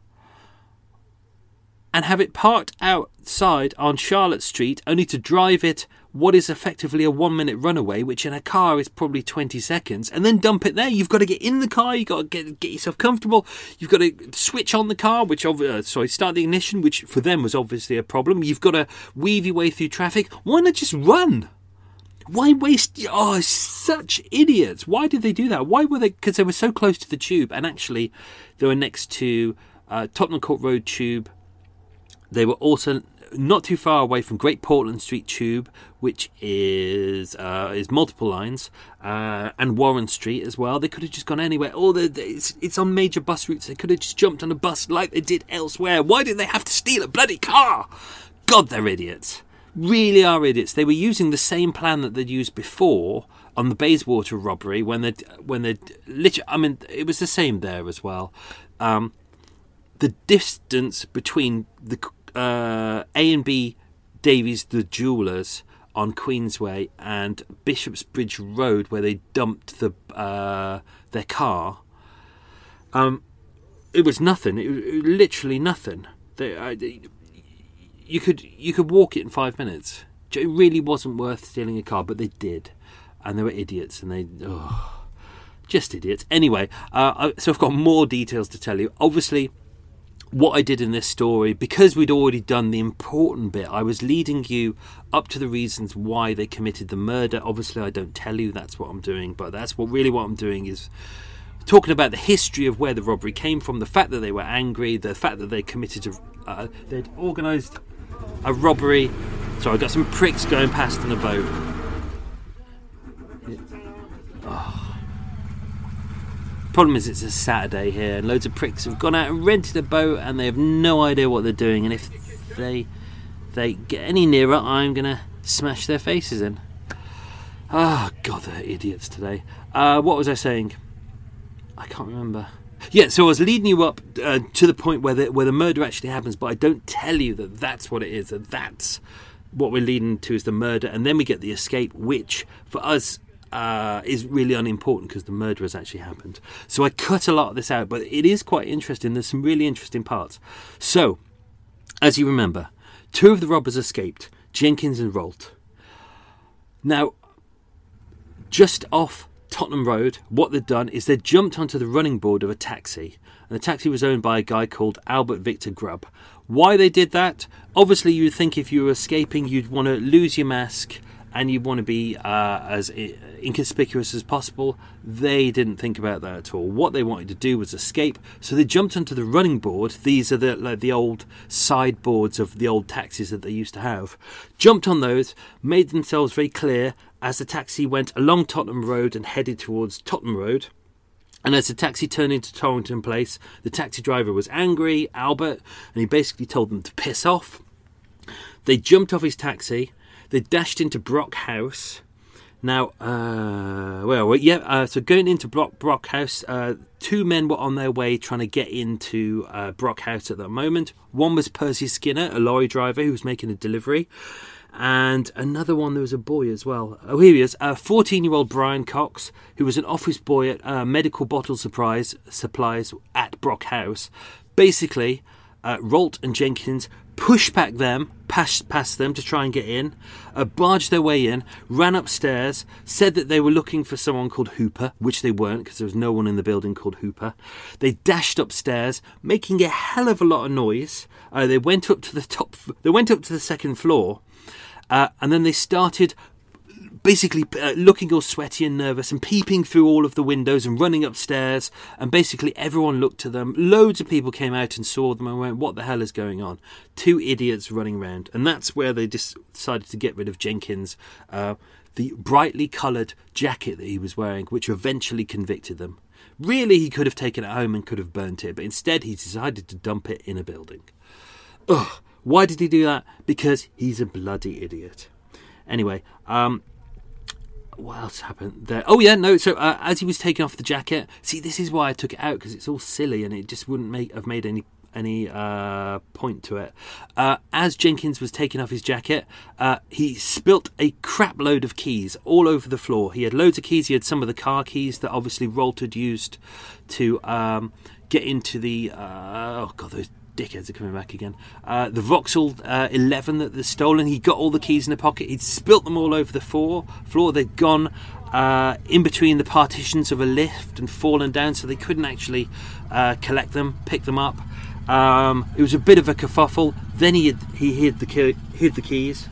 and have it parked outside on Charlotte Street only to drive it what is effectively a one-minute runaway, which in a car is probably twenty seconds, and then dump it there? You've got to get in the car, you've got to get, get yourself comfortable, you've got to switch on the car, which uh, sorry, start the ignition, which for them was obviously a problem. You've got to weave your way through traffic. Why not just run? Why waste... Oh, such idiots. Why did they do that? Why were they... Because they were so close to the tube, and actually they were next to uh, Tottenham Court Road tube. They were also not too far away from Great Portland Street tube, which is uh, is multiple lines, uh, and Warren Street as well. They could have just gone anywhere. Or the, it's, it's on major bus routes. They could have just jumped on a bus like they did elsewhere. Why did they have to steal a bloody car? God, they're idiots. Really are idiots. They were using the same plan that they'd used before on the Bayswater robbery when they'd, when they'd literally, I mean, it was the same there as well. Um, the distance between the uh, A and B Davies, the jewellers, on Queensway and Bishopsbridge Road, where they dumped the uh, their car, um, it was nothing. It was literally nothing. They, I, they, You could you could walk it in five minutes. It really wasn't worth stealing a car, but they did, and they were idiots, and they oh, just idiots. Anyway, uh, so I've got more details to tell you. Obviously, what I did in this story, because we'd already done the important bit, I was leading you up to the reasons why they committed the murder. Obviously, I don't tell you that's what I'm doing, but that's what really what I'm doing is talking about the history of where the robbery came from, the fact that they were angry, the fact that they committed a, uh, they'd organised a robbery So I've got some pricks going past on a boat. Oh. Problem is, it's a Saturday here, and loads of pricks have gone out and rented a boat, and they have no idea what they're doing. And if they they get any nearer, I'm gonna smash their faces in. Oh God, they're idiots today. Uh, what was I saying? I can't remember. Yeah, so I was leading you up uh, to the point where the, where the murder actually happens, but I don't tell you that that's what it is, that that's what we're leading to is the murder, and then we get the escape, which for us uh, is really unimportant because the murder has actually happened. So I cut a lot of this out, but it is quite interesting. There's some really interesting parts. So, as you remember, two of the robbers escaped, Jenkins and Rolt. Now, just off Tottenham Road, what they'd done is they jumped onto the running board of a taxi, and the taxi was owned by a guy called Albert Victor Grubb. Why they did that? Obviously, you'd think if you were escaping, you'd want to lose your mask and you'd want to be uh, as inconspicuous as possible. They didn't think about that at all. What they wanted to do was escape, so they jumped onto the running board. These are the like the old sideboards of the old taxis that they used to have. Jumped on those, made themselves very clear as the taxi went along Tottenham Road and headed towards Tottenham Road. And as the taxi turned into Torrington Place, the taxi driver was angry, Albert, and he basically told them to piss off. They jumped off his taxi. They dashed into Brock House. Now, uh, well, yeah, uh, so going into Brock, Brock House, uh, two men were on their way trying to get into uh, Brock House at that moment. One was Percy Skinner, a lorry driver who was making a delivery. And another one, there was a boy as well. Oh, here he is. Uh, fourteen-year-old Brian Cox, who was an office boy at uh, Medical Bottle Supplies, supplies at Brock House. Basically, uh, Rolt and Jenkins pushed back them, past, past them to try and get in, uh, barged their way in, ran upstairs, said that they were looking for someone called Hooper, which they weren't because there was no one in the building called Hooper. They dashed upstairs, making a hell of a lot of noise. Uh, they went up to the top. They went up to the second floor. Uh, and then they started basically uh, looking all sweaty and nervous and peeping through all of the windows and running upstairs. And basically everyone looked to them. Loads of people came out and saw them and went, what the hell is going on? Two idiots running around. And that's where they just decided to get rid of Jenkins, uh, the brightly coloured jacket that he was wearing, which eventually convicted them. Really, he could have taken it home and could have burnt it. But instead, he decided to dump it in a building. Ugh. Why did he do that? Because he's a bloody idiot. Anyway, um, what else happened there? Oh, yeah, no, so uh, as he was taking off the jacket, see, this is why I took it out, because it's all silly and it just wouldn't make have made any any uh, point to it. Uh, as Jenkins was taking off his jacket, uh, he spilt a crap load of keys all over the floor. He had loads of keys. He had some of the car keys that obviously Rolt had used to um, get into the... Uh, oh, God, those dickheads are coming back again. Uh, the Vauxhall uh, eleven that they'd stolen, he got all the keys in the pocket. He'd spilt them all over the floor. floor. They'd gone uh, in between the partitions of a lift and fallen down, so they couldn't actually uh, collect them, pick them up. Um, it was a bit of a kerfuffle. Then he had, he hid the key, hid the keys.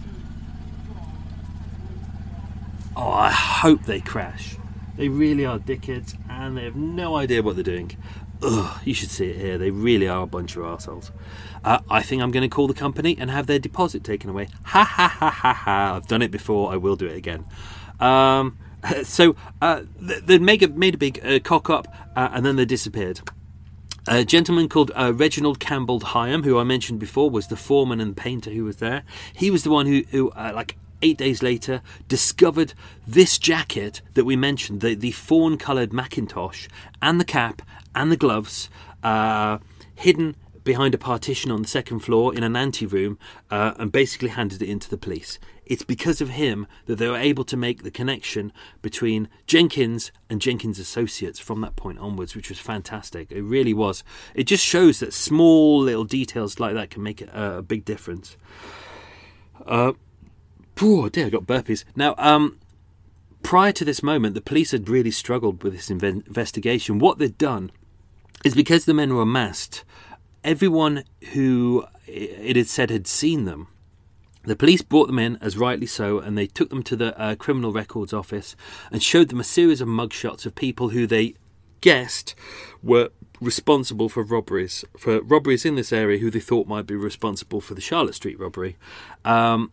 Oh, I hope they crash. They really are dickheads, and they have no idea what they're doing. Ugh, you should see it here. They really are a bunch of arseholes. Uh, I think I'm going to call the company and have their deposit taken away. Ha ha ha ha ha. I've done it before. I will do it again. Um, so uh, they made a, made a big uh, cock up, uh, and then they disappeared. A gentleman called uh, Reginald Campbell Hyam, who I mentioned before, was the foreman and painter who was there. He was the one who, who uh, like eight days later, discovered this jacket that we mentioned, the, the fawn-coloured Macintosh, and the cap, and the gloves, uh, hidden behind a partition on the second floor in an anteroom, uh, and basically handed it into the police. It's because of him that they were able to make the connection between Jenkins and Jenkins' associates from that point onwards, which was fantastic. It really was. It just shows that small little details like that can make a, a big difference. Uh, oh dear, I got burpees. Now, um, prior to this moment, the police had really struggled with this inve- investigation. What they'd done is, because the men were masked, everyone who it had said had seen them, the police brought them in, as rightly so, and they took them to the uh, Criminal Records Office and showed them a series of mugshots of people who they guessed were responsible for robberies, for robberies in this area, who they thought might be responsible for the Charlotte Street robbery. Um,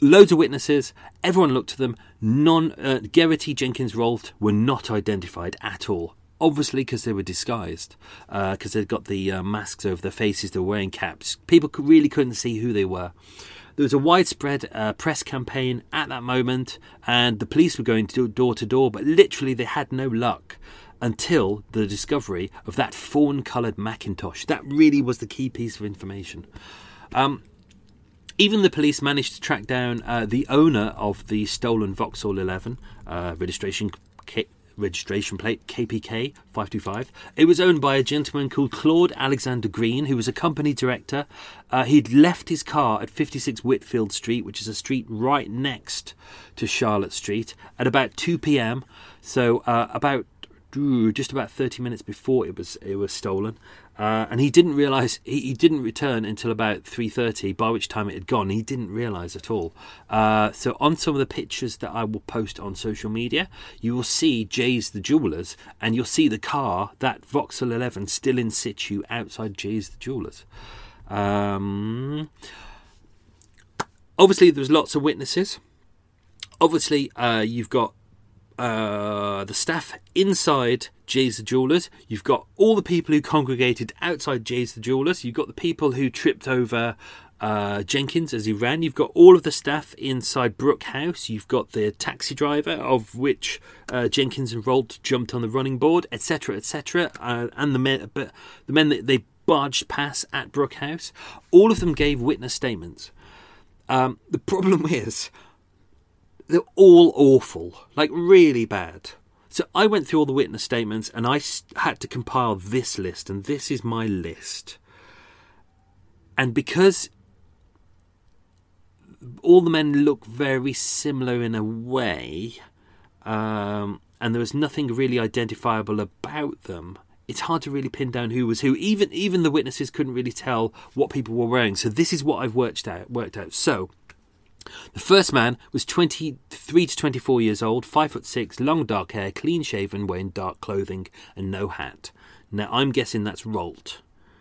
loads of witnesses. Everyone looked at them. Non uh, Geraghty, Jenkins, Rolt were not identified at all. Obviously, because they were disguised, because uh, they'd got the uh, masks over their faces, they were wearing caps. People could, really couldn't see who they were. There was a widespread uh, press campaign at that moment, and the police were going to door to door, but literally they had no luck until the discovery of that fawn-coloured Macintosh. That really was the key piece of information. Um, even the police managed to track down uh, the owner of the stolen Vauxhall eleven uh, registration kit. Registration plate K P K five two five. It was owned by a gentleman called Claude Alexander Green, who was a company director. Uh, he'd left his car at fifty-six Whitfield Street, which is a street right next to Charlotte Street, at about two p.m. So uh, about just about thirty minutes before it was it was stolen. Uh, and he didn't realise, he, he didn't return until about three thirty, by which time it had gone. He didn't realise at all. Uh, so on some of the pictures that I will post on social media, you will see Jay's the Jewellers, and you'll see the car, that Vauxhall eleven, still in situ outside Jay's the Jewellers. Um, obviously, there's lots of witnesses. Obviously, uh, you've got Uh, the staff inside Jay's the Jewellers. You've got all the people who congregated outside Jay's the Jewellers. You've got the people who tripped over uh, Jenkins as he ran. You've got all of the staff inside Brooke House. You've got the taxi driver, of which uh, Jenkins and Rolt jumped on the running board, et cetera, et cetera. Uh, and the men, but the men that they barged past at Brooke House. All of them gave witness statements. Um, the problem is, they're all awful, like really bad. So I went through all the witness statements and I had to compile this list, and this is my list. And because all the men look very similar in a way, um, and there was nothing really identifiable about them, it's hard to really pin down who was who. Even even the witnesses couldn't really tell what people were wearing. So this is what I've worked out. Worked out. So the first man was twenty-three to twenty-four years old, five foot six, long dark hair, clean shaven, wearing dark clothing and no hat. Now I'm guessing that's Rolt.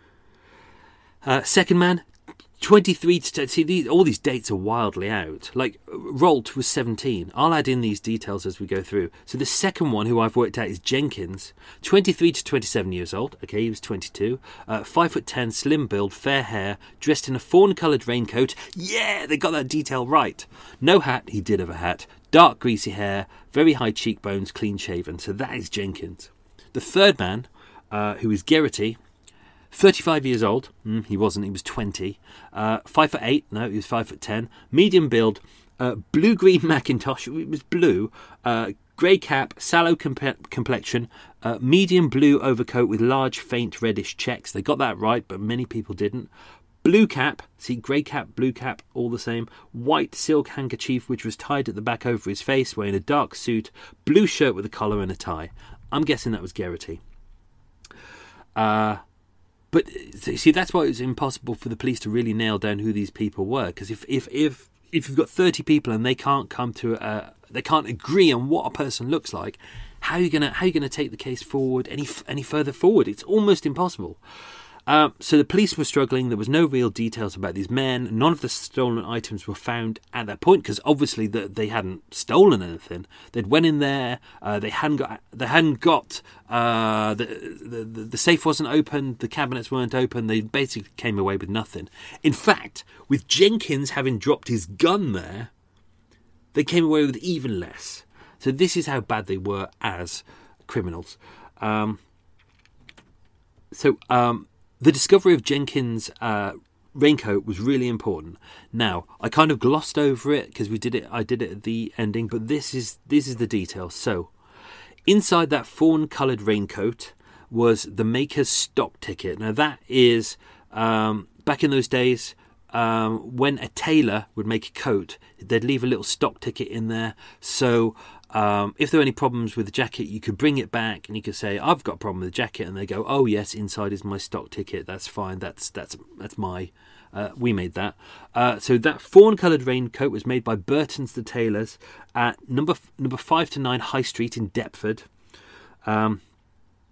Uh, second man, twenty-three to see these. All these dates are wildly out. Like Rolt was seventeen. I'll add in these details as we go through. So the second one, who I've worked out, is Jenkins, twenty-three to twenty-seven years old. Okay, he was twenty-two. Uh, five foot ten, slim build, fair hair, dressed in a fawn-coloured raincoat. Yeah, they got that detail right. No hat. He did have a hat. Dark greasy hair, very high cheekbones, clean shaven. So that is Jenkins. The third man, uh, who is Geraghty, thirty-five years old. Mm, he wasn't, he was twenty. Uh, five foot eight. No, he was five foot ten. Medium build. Uh, blue-green Macintosh. It was blue. Uh, grey cap. Sallow comp- complexion. Uh, medium blue overcoat with large, faint reddish checks. They got that right, but many people didn't. Blue cap. See, grey cap, blue cap, all the same. White silk handkerchief, which was tied at the back over his face, wearing a dark suit. Blue shirt with a collar and a tie. I'm guessing that was Geraghty. Uh... But see, that's why it was impossible for the police to really nail down who these people were. Because if, if if if you've got thirty people and they can't come to a, they can't agree on what a person looks like, how are you gonna how are you gonna take the case forward any any further forward? It's almost impossible. Um, so the police were struggling. There was no real details about these men. None of the stolen items were found at that point because obviously the, they hadn't stolen anything. They'd went in there. Uh, they hadn't got. They hadn't got. Uh, the, the the the safe wasn't open. The cabinets weren't open. They basically came away with nothing. In fact, with Jenkins having dropped his gun there, they came away with even less. So this is how bad they were as criminals. Um, so. Um, The discovery of Jenkins' uh, raincoat was really important. Now, I kind of glossed over it because we did it. I did it at the ending, but this is this is the detail. So, inside that fawn-coloured raincoat was the maker's stock ticket. Now, that is um, back in those days um, when a tailor would make a coat, they'd leave a little stock ticket in there. So. Um, if there were any problems with the jacket, you could bring it back and you could say, I've got a problem with the jacket. And they go, oh, yes, inside is my stock ticket. That's fine. That's that's that's my... Uh, we made that. Uh, so that fawn-coloured raincoat was made by Burton's the Tailors at number number five to nine High Street in Deptford. Um,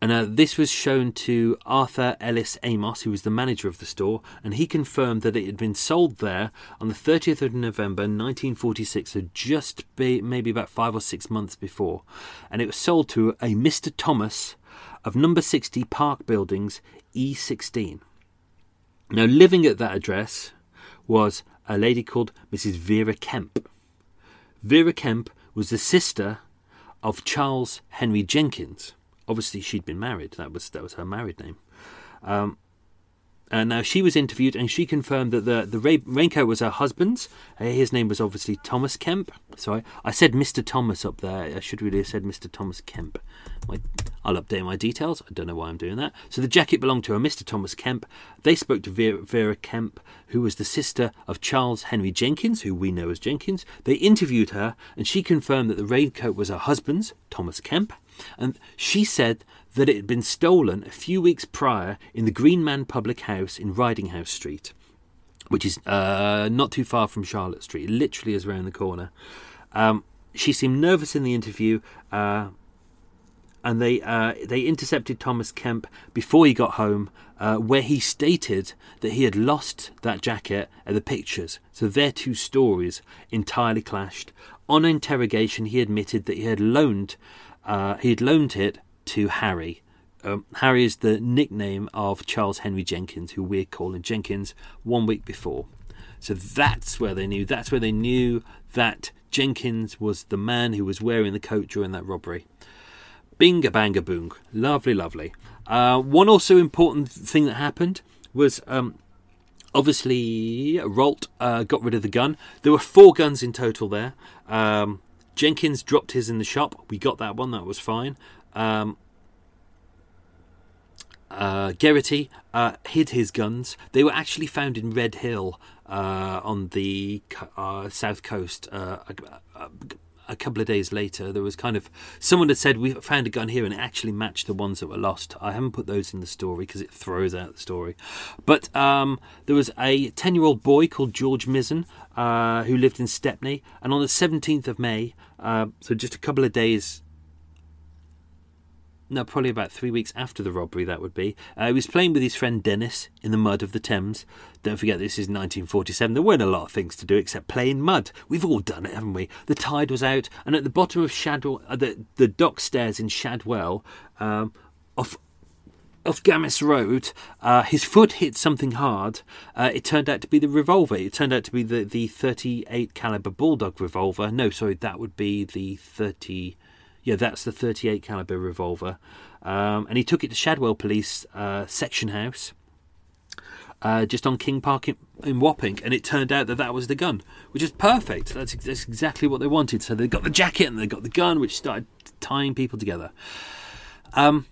And uh, this was shown to Arthur Ellis Amos, who was the manager of the store, and he confirmed that it had been sold there on the thirtieth of November nineteen forty-six, so just be, maybe about five or six months before. And it was sold to a Mister Thomas of number sixty Park Buildings, E sixteen. Now, living at that address was a lady called Missus Vera Kemp. Vera Kemp was the sister of Charles Henry Jenkins. Obviously, she'd been married. That was that was her married name. Um, and now she was interviewed, and she confirmed that the the ra- raincoat was her husband's. Uh, his name was obviously Thomas Kemp. So I, I said Mister Thomas up there. I should really have said Mister Thomas Kemp. My, I'll update my details. I don't know why I'm doing that. So the jacket belonged to a Mister Thomas Kemp. They spoke to Vera, Vera Kemp, who was the sister of Charles Henry Jenkins, who we know as Jenkins. They interviewed her, and she confirmed that the raincoat was her husband's, Thomas Kemp. And she said that it had been stolen a few weeks prior in the Green Man Public House in Riding House Street, which is uh, not too far from Charlotte Street. It literally is around the corner. Um, she seemed nervous in the interview, uh, and they uh, they intercepted Thomas Kemp before he got home, uh, where he stated that he had lost that jacket at the pictures. So their two stories entirely clashed. On interrogation, he admitted that he had loaned uh, he had loaned it to Harry. Um, Harry is the nickname of Charles Henry Jenkins, who we're calling Jenkins, one week before. So that's where they knew. That's where they knew that Jenkins was the man who was wearing the coat during that robbery. Binga banga boong. Lovely, lovely. Uh, one also important thing that happened was um, obviously Rolt uh, got rid of the gun. There were four guns in total there. Um, Jenkins dropped his in the shop. We got that one. That was fine. Um, uh, Geraghty uh, hid his guns. They were actually found in Red Hill uh, on the uh, south coast uh, a, a, a couple of days later. There was kind of... Someone had said, we found a gun here, and it actually matched the ones that were lost. I haven't put those in the story because it throws out the story. But um, there was a ten-year-old boy called George Mizzen uh, who lived in Stepney. And on the seventeenth of May, uh, so just a couple of days... No, probably about three weeks after the robbery, that would be. Uh, he was playing with his friend Dennis in the mud of the Thames. Don't forget, this is nineteen forty-seven. There weren't a lot of things to do except play in mud. We've all done it, haven't we? The tide was out, and at the bottom of Shadwell, uh, the, the dock stairs in Shadwell, um, off, off Gammis Road, uh, his foot hit something hard. Uh, it turned out to be the revolver. It turned out to be the, the thirty-eight caliber Bulldog revolver. No, sorry, that would be the thirty... Yeah, that's the thirty-eight caliber revolver. Um, and he took it to Shadwell Police uh, section house, uh, just on King Park in, in Wapping, and it turned out that that was the gun, which is perfect. That's, that's exactly what they wanted. So they got the jacket and they got the gun, which started tying people together. Um,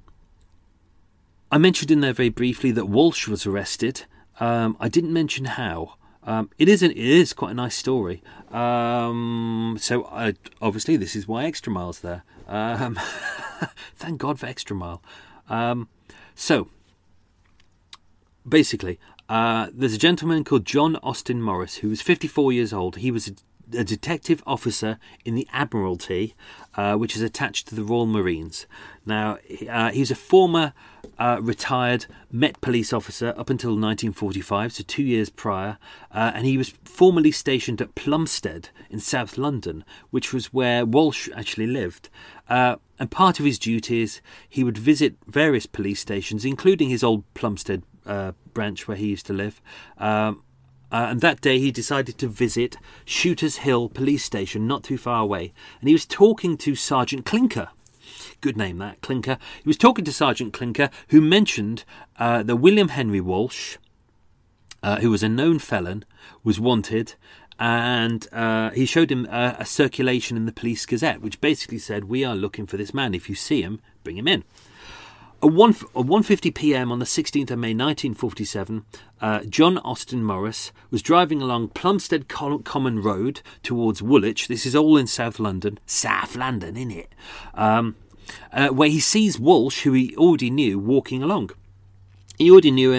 I mentioned in there very briefly that Walsh was arrested. Um, I didn't mention how. Um, it is an, it is quite a nice story. Um, so uh, obviously this is why Extra Mile's there. Um, thank God for Extra Mile. Um, so basically, uh, there's a gentleman called John Austin Morris who was fifty-four years old. He was a, a detective officer in the Admiralty, uh, which is attached to the Royal Marines. Now, uh, he's a former uh, retired Met Police officer up until nineteen forty-five, so two years prior, uh, and he was formerly stationed at Plumstead in South London, which was where Walsh actually lived. Uh, and part of his duties, he would visit various police stations, including his old Plumstead uh, branch where he used to live. Um, Uh, and that day he decided to visit Shooters Hill Police Station, not too far away. And he was talking to Sergeant Clinker. Good name, that, Clinker. He was talking to Sergeant Clinker, who mentioned uh, that William Henry Walsh, uh, who was a known felon, was wanted. And uh, he showed him a, a circulation in the Police Gazette, which basically said, we are looking for this man. If you see him, bring him in. At one fifty p.m. on the sixteenth of May nineteen forty-seven, uh, John Austin Morris was driving along Plumstead Common Road towards Woolwich. This is all in South London. South London, innit? Um, uh, where he sees Walsh, who he already knew, walking along. He already knew him.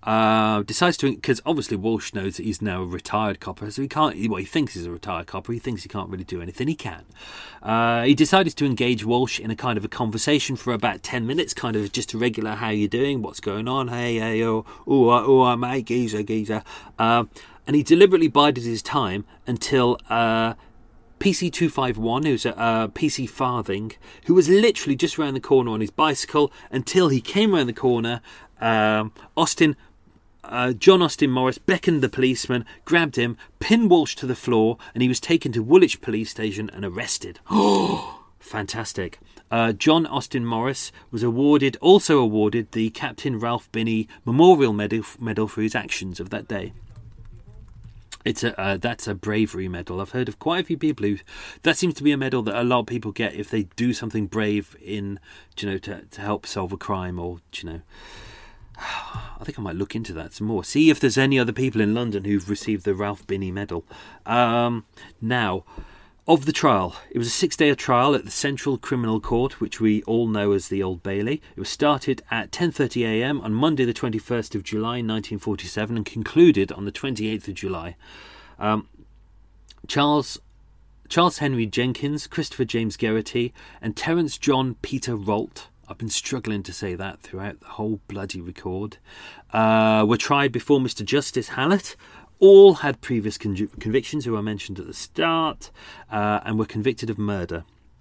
uh, decides to, because obviously Walsh knows that he's now a retired copper, so he can't, well, he thinks he's a retired copper, he thinks he can't really do anything, he can. Uh, he decided to engage Walsh in a kind of a conversation for about ten minutes, kind of just a regular, how you doing, what's going on, hey, hey, oh, oh, oh, mate, geezer, geezer. Uh, and he deliberately bided his time until... Uh, P C two fifty-one, who's a uh, P C Farthing, who was literally just around the corner on his bicycle until he came around the corner. Um, Austin, uh, John Austin Morris beckoned the policeman, grabbed him, pinned Walsh to the floor, and he was taken to Woolwich Police Station and arrested. Oh, fantastic. Uh, John Austin Morris was awarded, also awarded the Captain Ralph Binney Memorial Medal, medal for his actions of that day. It's a uh, that's a bravery medal. I've heard of quite a few people who that seems to be a medal that a lot of people get if they do something brave in, you know, to to help solve a crime, or, you know. I think I might look into that some more. See if there's any other people in London who've received the Ralph Binney medal. Um, now, of the trial, it was a six-day trial at the Central Criminal Court, which we all know as the Old Bailey. It was started at ten thirty a m on Monday the twenty-first of July nineteen forty-seven and concluded on the twenty-eighth of July. Um, Charles Charles Henry Jenkins, Christopher James Geraghty and Terence John Peter Rolt, I've been struggling to say that throughout the whole bloody record, uh, were tried before Mister Justice Hallett. All had previous con- convictions, who I mentioned at the start, uh, and were convicted of murder.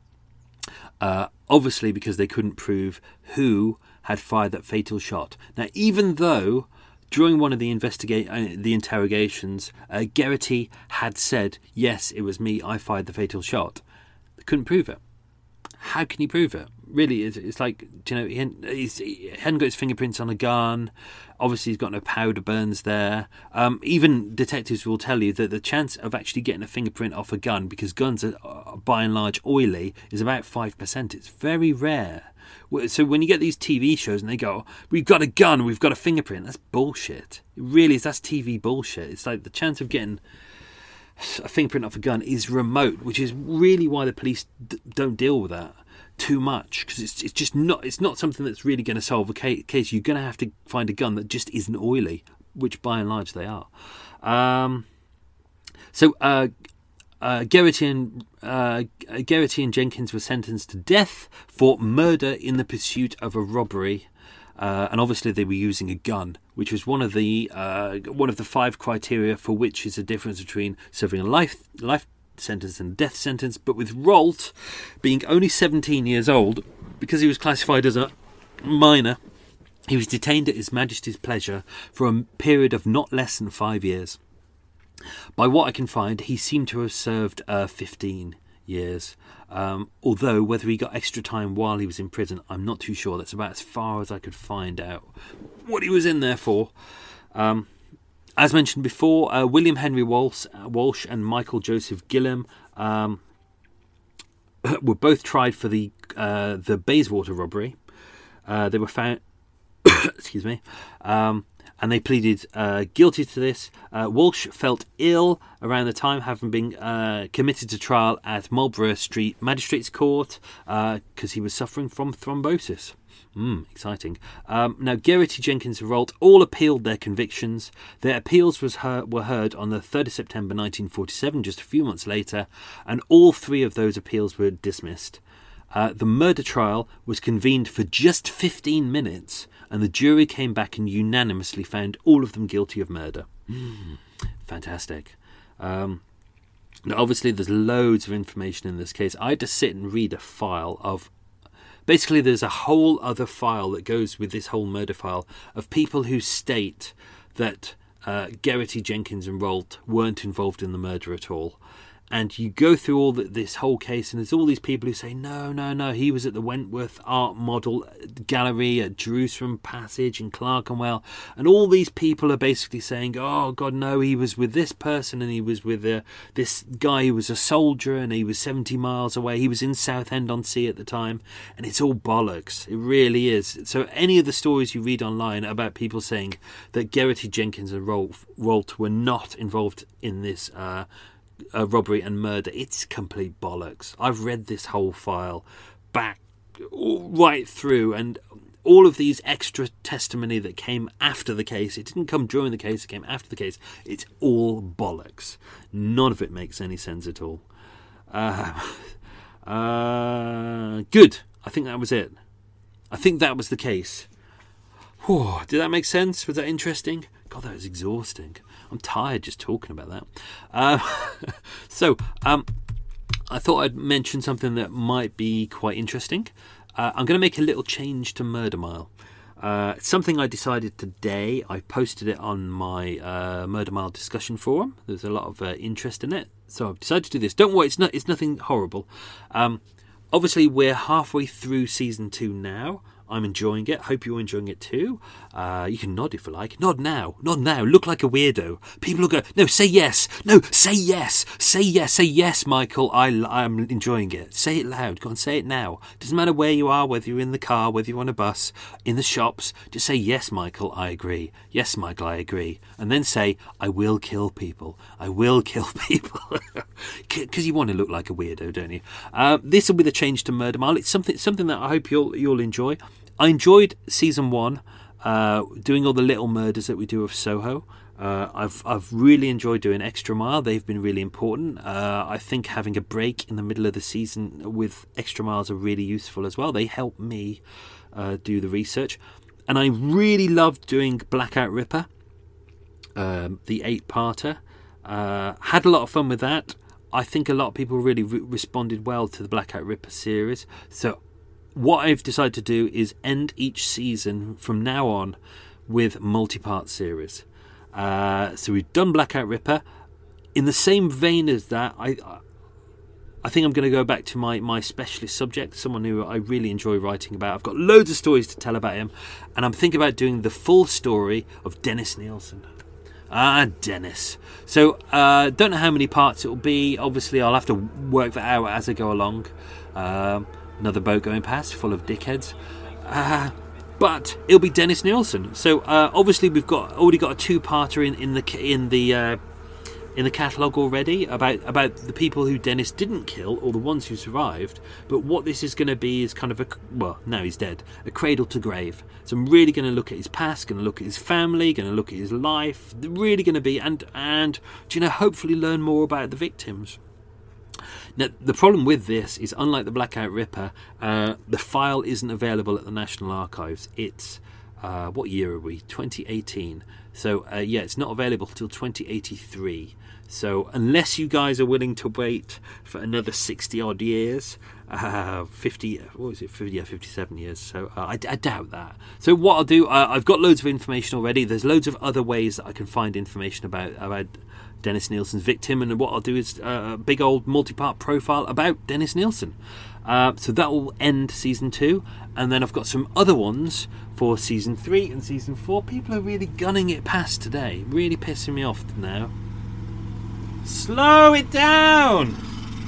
Uh, obviously, because they couldn't prove who had fired that fatal shot. Now, even though during one of the investigate uh, the interrogations, uh, Geraghty had said, "Yes, it was me. I fired the fatal shot," they couldn't prove it. How can you prove it? Really, it's, it's like, you know, he hadn't, he's, he hadn't got his fingerprints on a gun. Obviously, he's got no powder burns there. Um, even detectives will tell you that the chance of actually getting a fingerprint off a gun, because guns are uh, by and large oily, is about five percent. It's very rare. So when you get these T V shows and they go, "We've got a gun, we've got a fingerprint," that's bullshit. It really is. That's T V bullshit. It's like the chance of getting a fingerprint off a gun is remote, which is really why the police d- don't deal with that too much, because it's it's just not it's not something that's really going to solve a case. You're going to have to find a gun that just isn't oily, which by and large they are. Um, so uh, uh, Geraghty and uh, Geraghty and Jenkins were sentenced to death for murder in the pursuit of a robbery. Uh, and obviously they were using a gun, which was one of the uh, one of the five criteria for which is a difference between serving a life life sentence and a death sentence. But with Rolt being only seventeen years old, because he was classified as a minor, he was detained at His Majesty's pleasure for a period of not less than five years. By what I can find, he seemed to have served uh, fifteen years. Um, although whether he got extra time while he was in prison, I'm not too sure. That's about as far as I could find out what he was in there for. Um, as mentioned before, uh, William Henry Walsh, uh, Walsh and Michael Joseph Gillam um, were both tried for the uh, the Bayswater robbery. Uh, they were found, excuse me, um, and they pleaded uh, guilty to this. Uh, Walsh felt ill around the time, having been uh, committed to trial at Marlborough Street Magistrates Court because uh, he was suffering from thrombosis. Mm, exciting. Um, now, Geraghty, Jenkins and Rolt all appealed their convictions. Their appeals was heard, were heard on the third of September nineteen forty-seven, just a few months later, and all three of those appeals were dismissed. Uh, the murder trial was convened for just fifteen minutes, and the jury came back and unanimously found all of them guilty of murder. Mm, fantastic. Um, now, obviously, there's loads of information in this case. I had to sit and read a file of... Basically, there's a whole other file that goes with this whole murder file of people who state that uh, Geraghty, Jenkins and Rolt weren't involved in the murder at all. And you go through all the, this whole case, and there's all these people who say, no, no, no, he was at the Wentworth Art Model Gallery at Jerusalem Passage in Clerkenwell. And all these people are basically saying, oh, God, no, he was with this person, and he was with uh, this guy who was a soldier, and he was seventy miles away. He was in Southend-on-Sea at the time. And it's all bollocks. It really is. So any of the stories you read online about people saying that Geraghty, Jenkins and Rolt, Rolt were not involved in this uh Uh, robbery and murder, it's complete bollocks. I've read this whole file back right through, and all of these extra testimony that came after the case, it didn't come during the case, it came after the case. It's all bollocks. None of it makes any sense at all. Uh, uh, good. I think that was it. I think that was the case. Whew, did that make sense? Was that interesting? God, that was exhausting. I'm tired just talking about that. Uh, so, um, I thought I'd mention something that might be quite interesting. Uh, I'm going to make a little change to Murder Mile. Uh, it's something I decided today. I posted it on my uh, Murder Mile discussion forum. There's a lot of uh, interest in it. So I've decided to do this. Don't worry, it's not. It's nothing horrible. Um, obviously, we're halfway through season two now. I'm enjoying it. Hope you're enjoying it too. Uh, you can nod if you like. Nod now. Nod now. Look like a weirdo. People will go, no, say yes. No, say yes. Say yes. Say yes, Michael. I, I'm enjoying it. Say it loud. Go on, say it now. Doesn't matter where you are, whether you're in the car, whether you're on a bus, in the shops. Just say, yes, Michael, I agree. Yes, Michael, I agree. And then say, I will kill people. I will kill people. Because you want to look like a weirdo, don't you? Uh, this will be the change to Murder Mile. It's something something that I hope you'll you'll enjoy. I enjoyed season one, uh, doing all the little murders that we do of Soho. Uh, I've I've really enjoyed doing Extra Mile. They've been really important. Uh, I think having a break in the middle of the season with Extra Miles are really useful as well. They help me uh, do the research. And I really loved doing Blackout Ripper, um, the eight-parter. Uh, had a lot of fun with that. I think a lot of people really re- responded well to the Blackout Ripper series. So what I've decided to do is end each season from now on with multi-part series. Uh, so we've done Blackout Ripper. In the same vein as that, I I think I'm going to go back to my, my specialist subject, someone who I really enjoy writing about. I've got loads of stories to tell about him, and I'm thinking about doing the full story of Dennis Nilsen. Ah, Dennis. So, uh, don't know how many parts it will be. Obviously, I'll have to work that out as I go along. Um... Another boat going past full of dickheads. Uh, but it'll be Dennis Nilsen. So uh, obviously we've got already got a two-parter in, in the in the uh, in the catalogue already about about the people who Dennis didn't kill or the ones who survived. But what this is going to be is kind of a well, now he's dead, a cradle to grave. So I'm really going to look at his past, going to look at his family, going to look at his life. Really going to be and and you know hopefully learn more about the victims. Now, the problem with this is, unlike the Blackout Ripper, uh, the file isn't available at the National Archives. It's, uh, what year are we? twenty eighteen. So, uh, yeah, it's not available till twenty eighty-three. So, unless you guys are willing to wait for another sixty-odd years, uh, fifty, what was it, fifty, yeah, fifty-seven years, so uh, I, I doubt that. So, what I'll do, uh, I've got loads of information already. There's loads of other ways that I can find information about about Dennis Nilsen's victim, and what I'll do is uh, a big old multi-part profile about Dennis Nilsen. Uh, so that will end season two, and then I've got some other ones for season three and season four. People are really gunning it past today, really pissing me off now. Slow it down!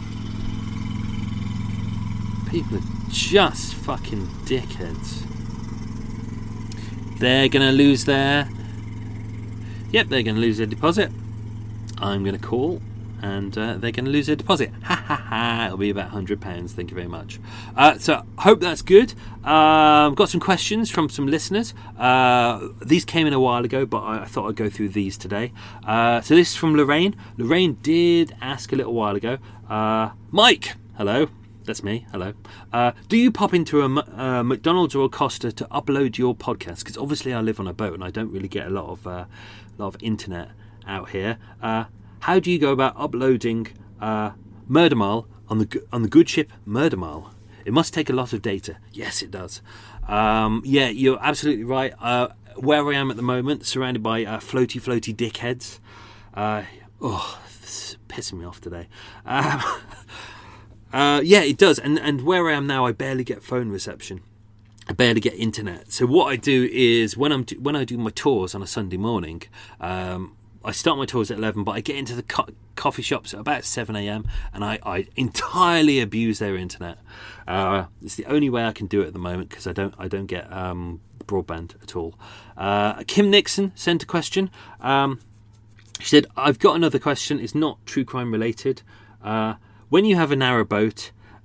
People are just fucking dickheads. They're gonna lose their... Yep, they're gonna lose their deposit. I'm going to call, and uh, they're going to lose their deposit. Ha ha ha! It'll be about one hundred pounds. Thank you very much. Uh, so, hope that's good. I've uh, got some questions from some listeners. Uh, these came in a while ago, but I, I thought I'd go through these today. Uh, so, this is from Lorraine. Lorraine did ask a little while ago. Uh, Mike! Hello. That's me. Hello. Uh, do you pop into a uh, McDonald's or a Costa to upload your podcast? Because obviously I live on a boat and I don't really get a lot of uh, lot of internet out here. Uh, how do you go about uploading uh, Murder Mile on the on the good ship Murder Mile? It must take a lot of data. Yes, it does. Um, yeah, you're absolutely right. Uh, where I am at the moment, surrounded by uh, floaty, floaty dickheads. Uh, oh, this is pissing me off today. Um, uh, yeah, it does. And and where I am now, I barely get phone reception. I barely get internet. So what I do is when I'm do, when I do my tours on a Sunday morning. Um, I start my tours at eleven, but I get into the co- coffee shops at about seven a.m. and I, I entirely abuse their internet. Uh, it's the only way I can do it at the moment because I don't I don't get um, broadband at all. Uh, Kim Nixon sent a question. Um, she said, "I've got another question. It's not true crime related. Uh, when you have a narrow boat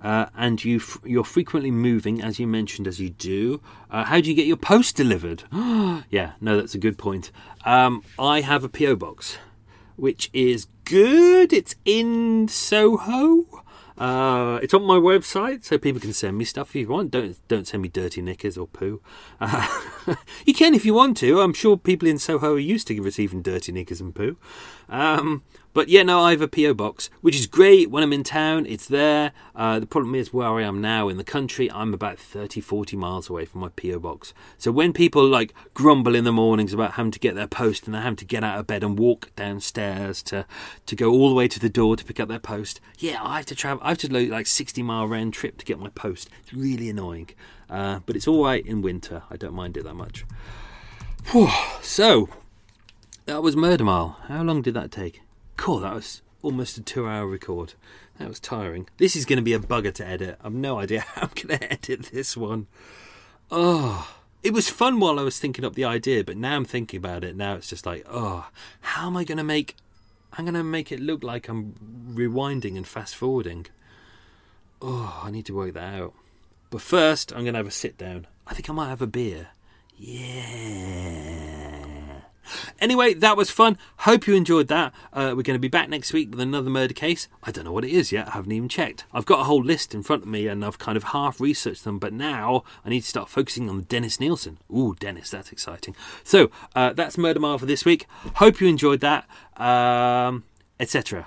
uh, and you f- you're frequently moving, as you mentioned, as you do, uh, how do you get your post delivered? Yeah, no, that's a good point. Um, I have a P O box, which is good. It's in Soho. Uh, it's on my website, so people can send me stuff if you want. Don't don't send me dirty knickers or poo. Uh, you can if you want to. I'm sure people in Soho are used to receiving dirty knickers and poo. Um, but yeah, no, I have a P O box, which is great. When I'm in town, it's there. Uh, the problem is where I am now in the country, I'm about thirty, forty miles away from my P O box. So when people like grumble in the mornings about having to get their post and they're having to get out of bed and walk downstairs to, to go all the way to the door to pick up their post, yeah, I have to travel. I have to do like sixty mile round trip to get my post. It's really annoying. Uh, but it's all right in winter. I don't mind it that much. Whew. So, that was Murder Mile. How long did that take? Cool, that was almost a two-hour record. That was tiring. This is going to be a bugger to edit. I've no idea how I'm going to edit this one. Oh, it was fun while I was thinking up the idea, but now I'm thinking about it. Now it's just like, oh, how am I going to make... I'm going to make it look like I'm rewinding and fast-forwarding. Oh, I need to work that out. But first, I'm going to have a sit-down. I think I might have a beer. Yeah. Anyway, that was fun. Hope you enjoyed that. Uh, we're going to be back next week with another murder case. I don't know what it is yet. I haven't even checked. I've got a whole list in front of me and I've kind of half researched them. But now I need to start focusing on Dennis Nielsen. Ooh, Dennis, that's exciting. So uh, that's Murder Mile for this week. Hope you enjoyed that, um, et cetera.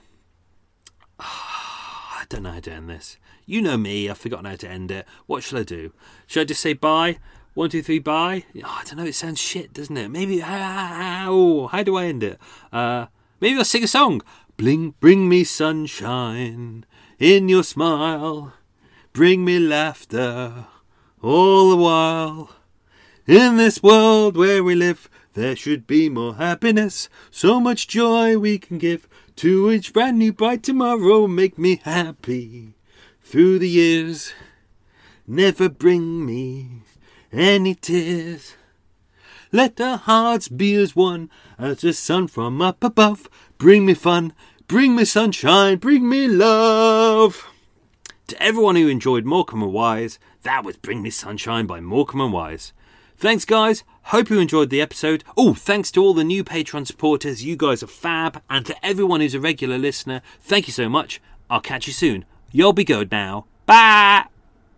I don't know how to end this. You know me. I've forgotten how to end it. What shall I do? Should I just say bye? One, two, three, bye. Oh, I don't know. It sounds shit, doesn't it? Maybe. How? How do I end it? Uh, maybe I'll sing a song. Bling, bring me sunshine in your smile. Bring me laughter all the while. In this world where we live, there should be more happiness. So much joy we can give to each brand new bright tomorrow. Make me happy through the years. Never bring me any tears. Let our hearts be as one as the sun from up above. Bring me fun, bring me sunshine, bring me love. To everyone who enjoyed Morecambe and Wise, that was Bring Me Sunshine by Morecambe and Wise. Thanks, guys. Hope you enjoyed the episode. Oh, thanks to all the new Patreon supporters. You guys are fab. And to everyone who's a regular listener, thank you so much. I'll catch you soon. You'll be good now. Bye!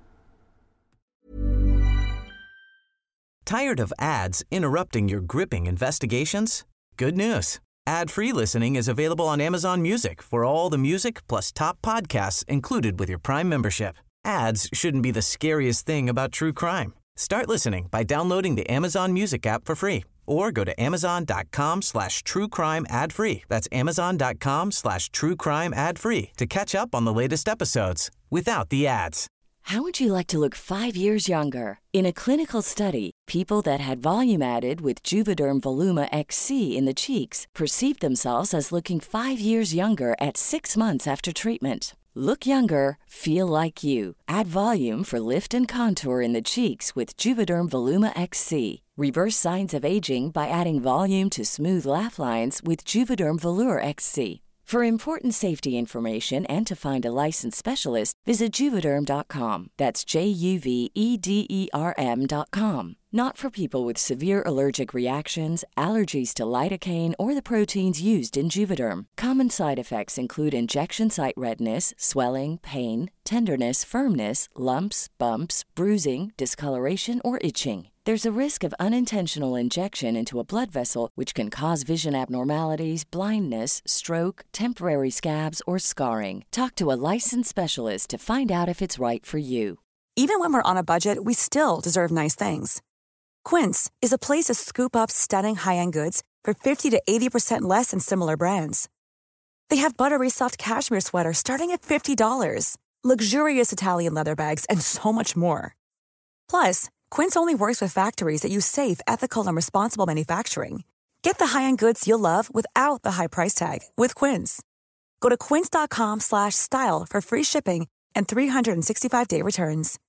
Tired of ads interrupting your gripping investigations? Good news. Ad-free listening is available on Amazon Music for all the music plus top podcasts included with your Prime membership. Ads shouldn't be the scariest thing about true crime. Start listening by downloading the Amazon Music app for free or go to amazon.com slash true crime ad free. That's amazon.com slash true crime ad free to catch up on the latest episodes without the ads. How would you like to look five years younger? In a clinical study, people that had volume added with Juvederm Voluma X C in the cheeks perceived themselves as looking five years younger at six months after treatment. Look younger, feel like you. Add volume for lift and contour in the cheeks with Juvederm Voluma X C. Reverse signs of aging by adding volume to smooth laugh lines with Juvederm Volure X C. For important safety information and to find a licensed specialist, visit Juvederm dot com. That's J U V E D E R M dot com. Not for people with severe allergic reactions, allergies to lidocaine, or the proteins used in Juvederm. Common side effects include injection site redness, swelling, pain, tenderness, firmness, lumps, bumps, bruising, discoloration, or itching. There's a risk of unintentional injection into a blood vessel, which can cause vision abnormalities, blindness, stroke, temporary scabs, or scarring. Talk to a licensed specialist to find out if it's right for you. Even when we're on a budget, we still deserve nice things. Quince is a place to scoop up stunning high-end goods for fifty to eighty percent less than similar brands. They have buttery soft cashmere sweaters starting at fifty dollars, luxurious Italian leather bags, and so much more. Plus, Quince only works with factories that use safe, ethical, and responsible manufacturing. Get the high-end goods you'll love without the high price tag with Quince. Go to quince.com slash style for free shipping and three sixty-five day returns.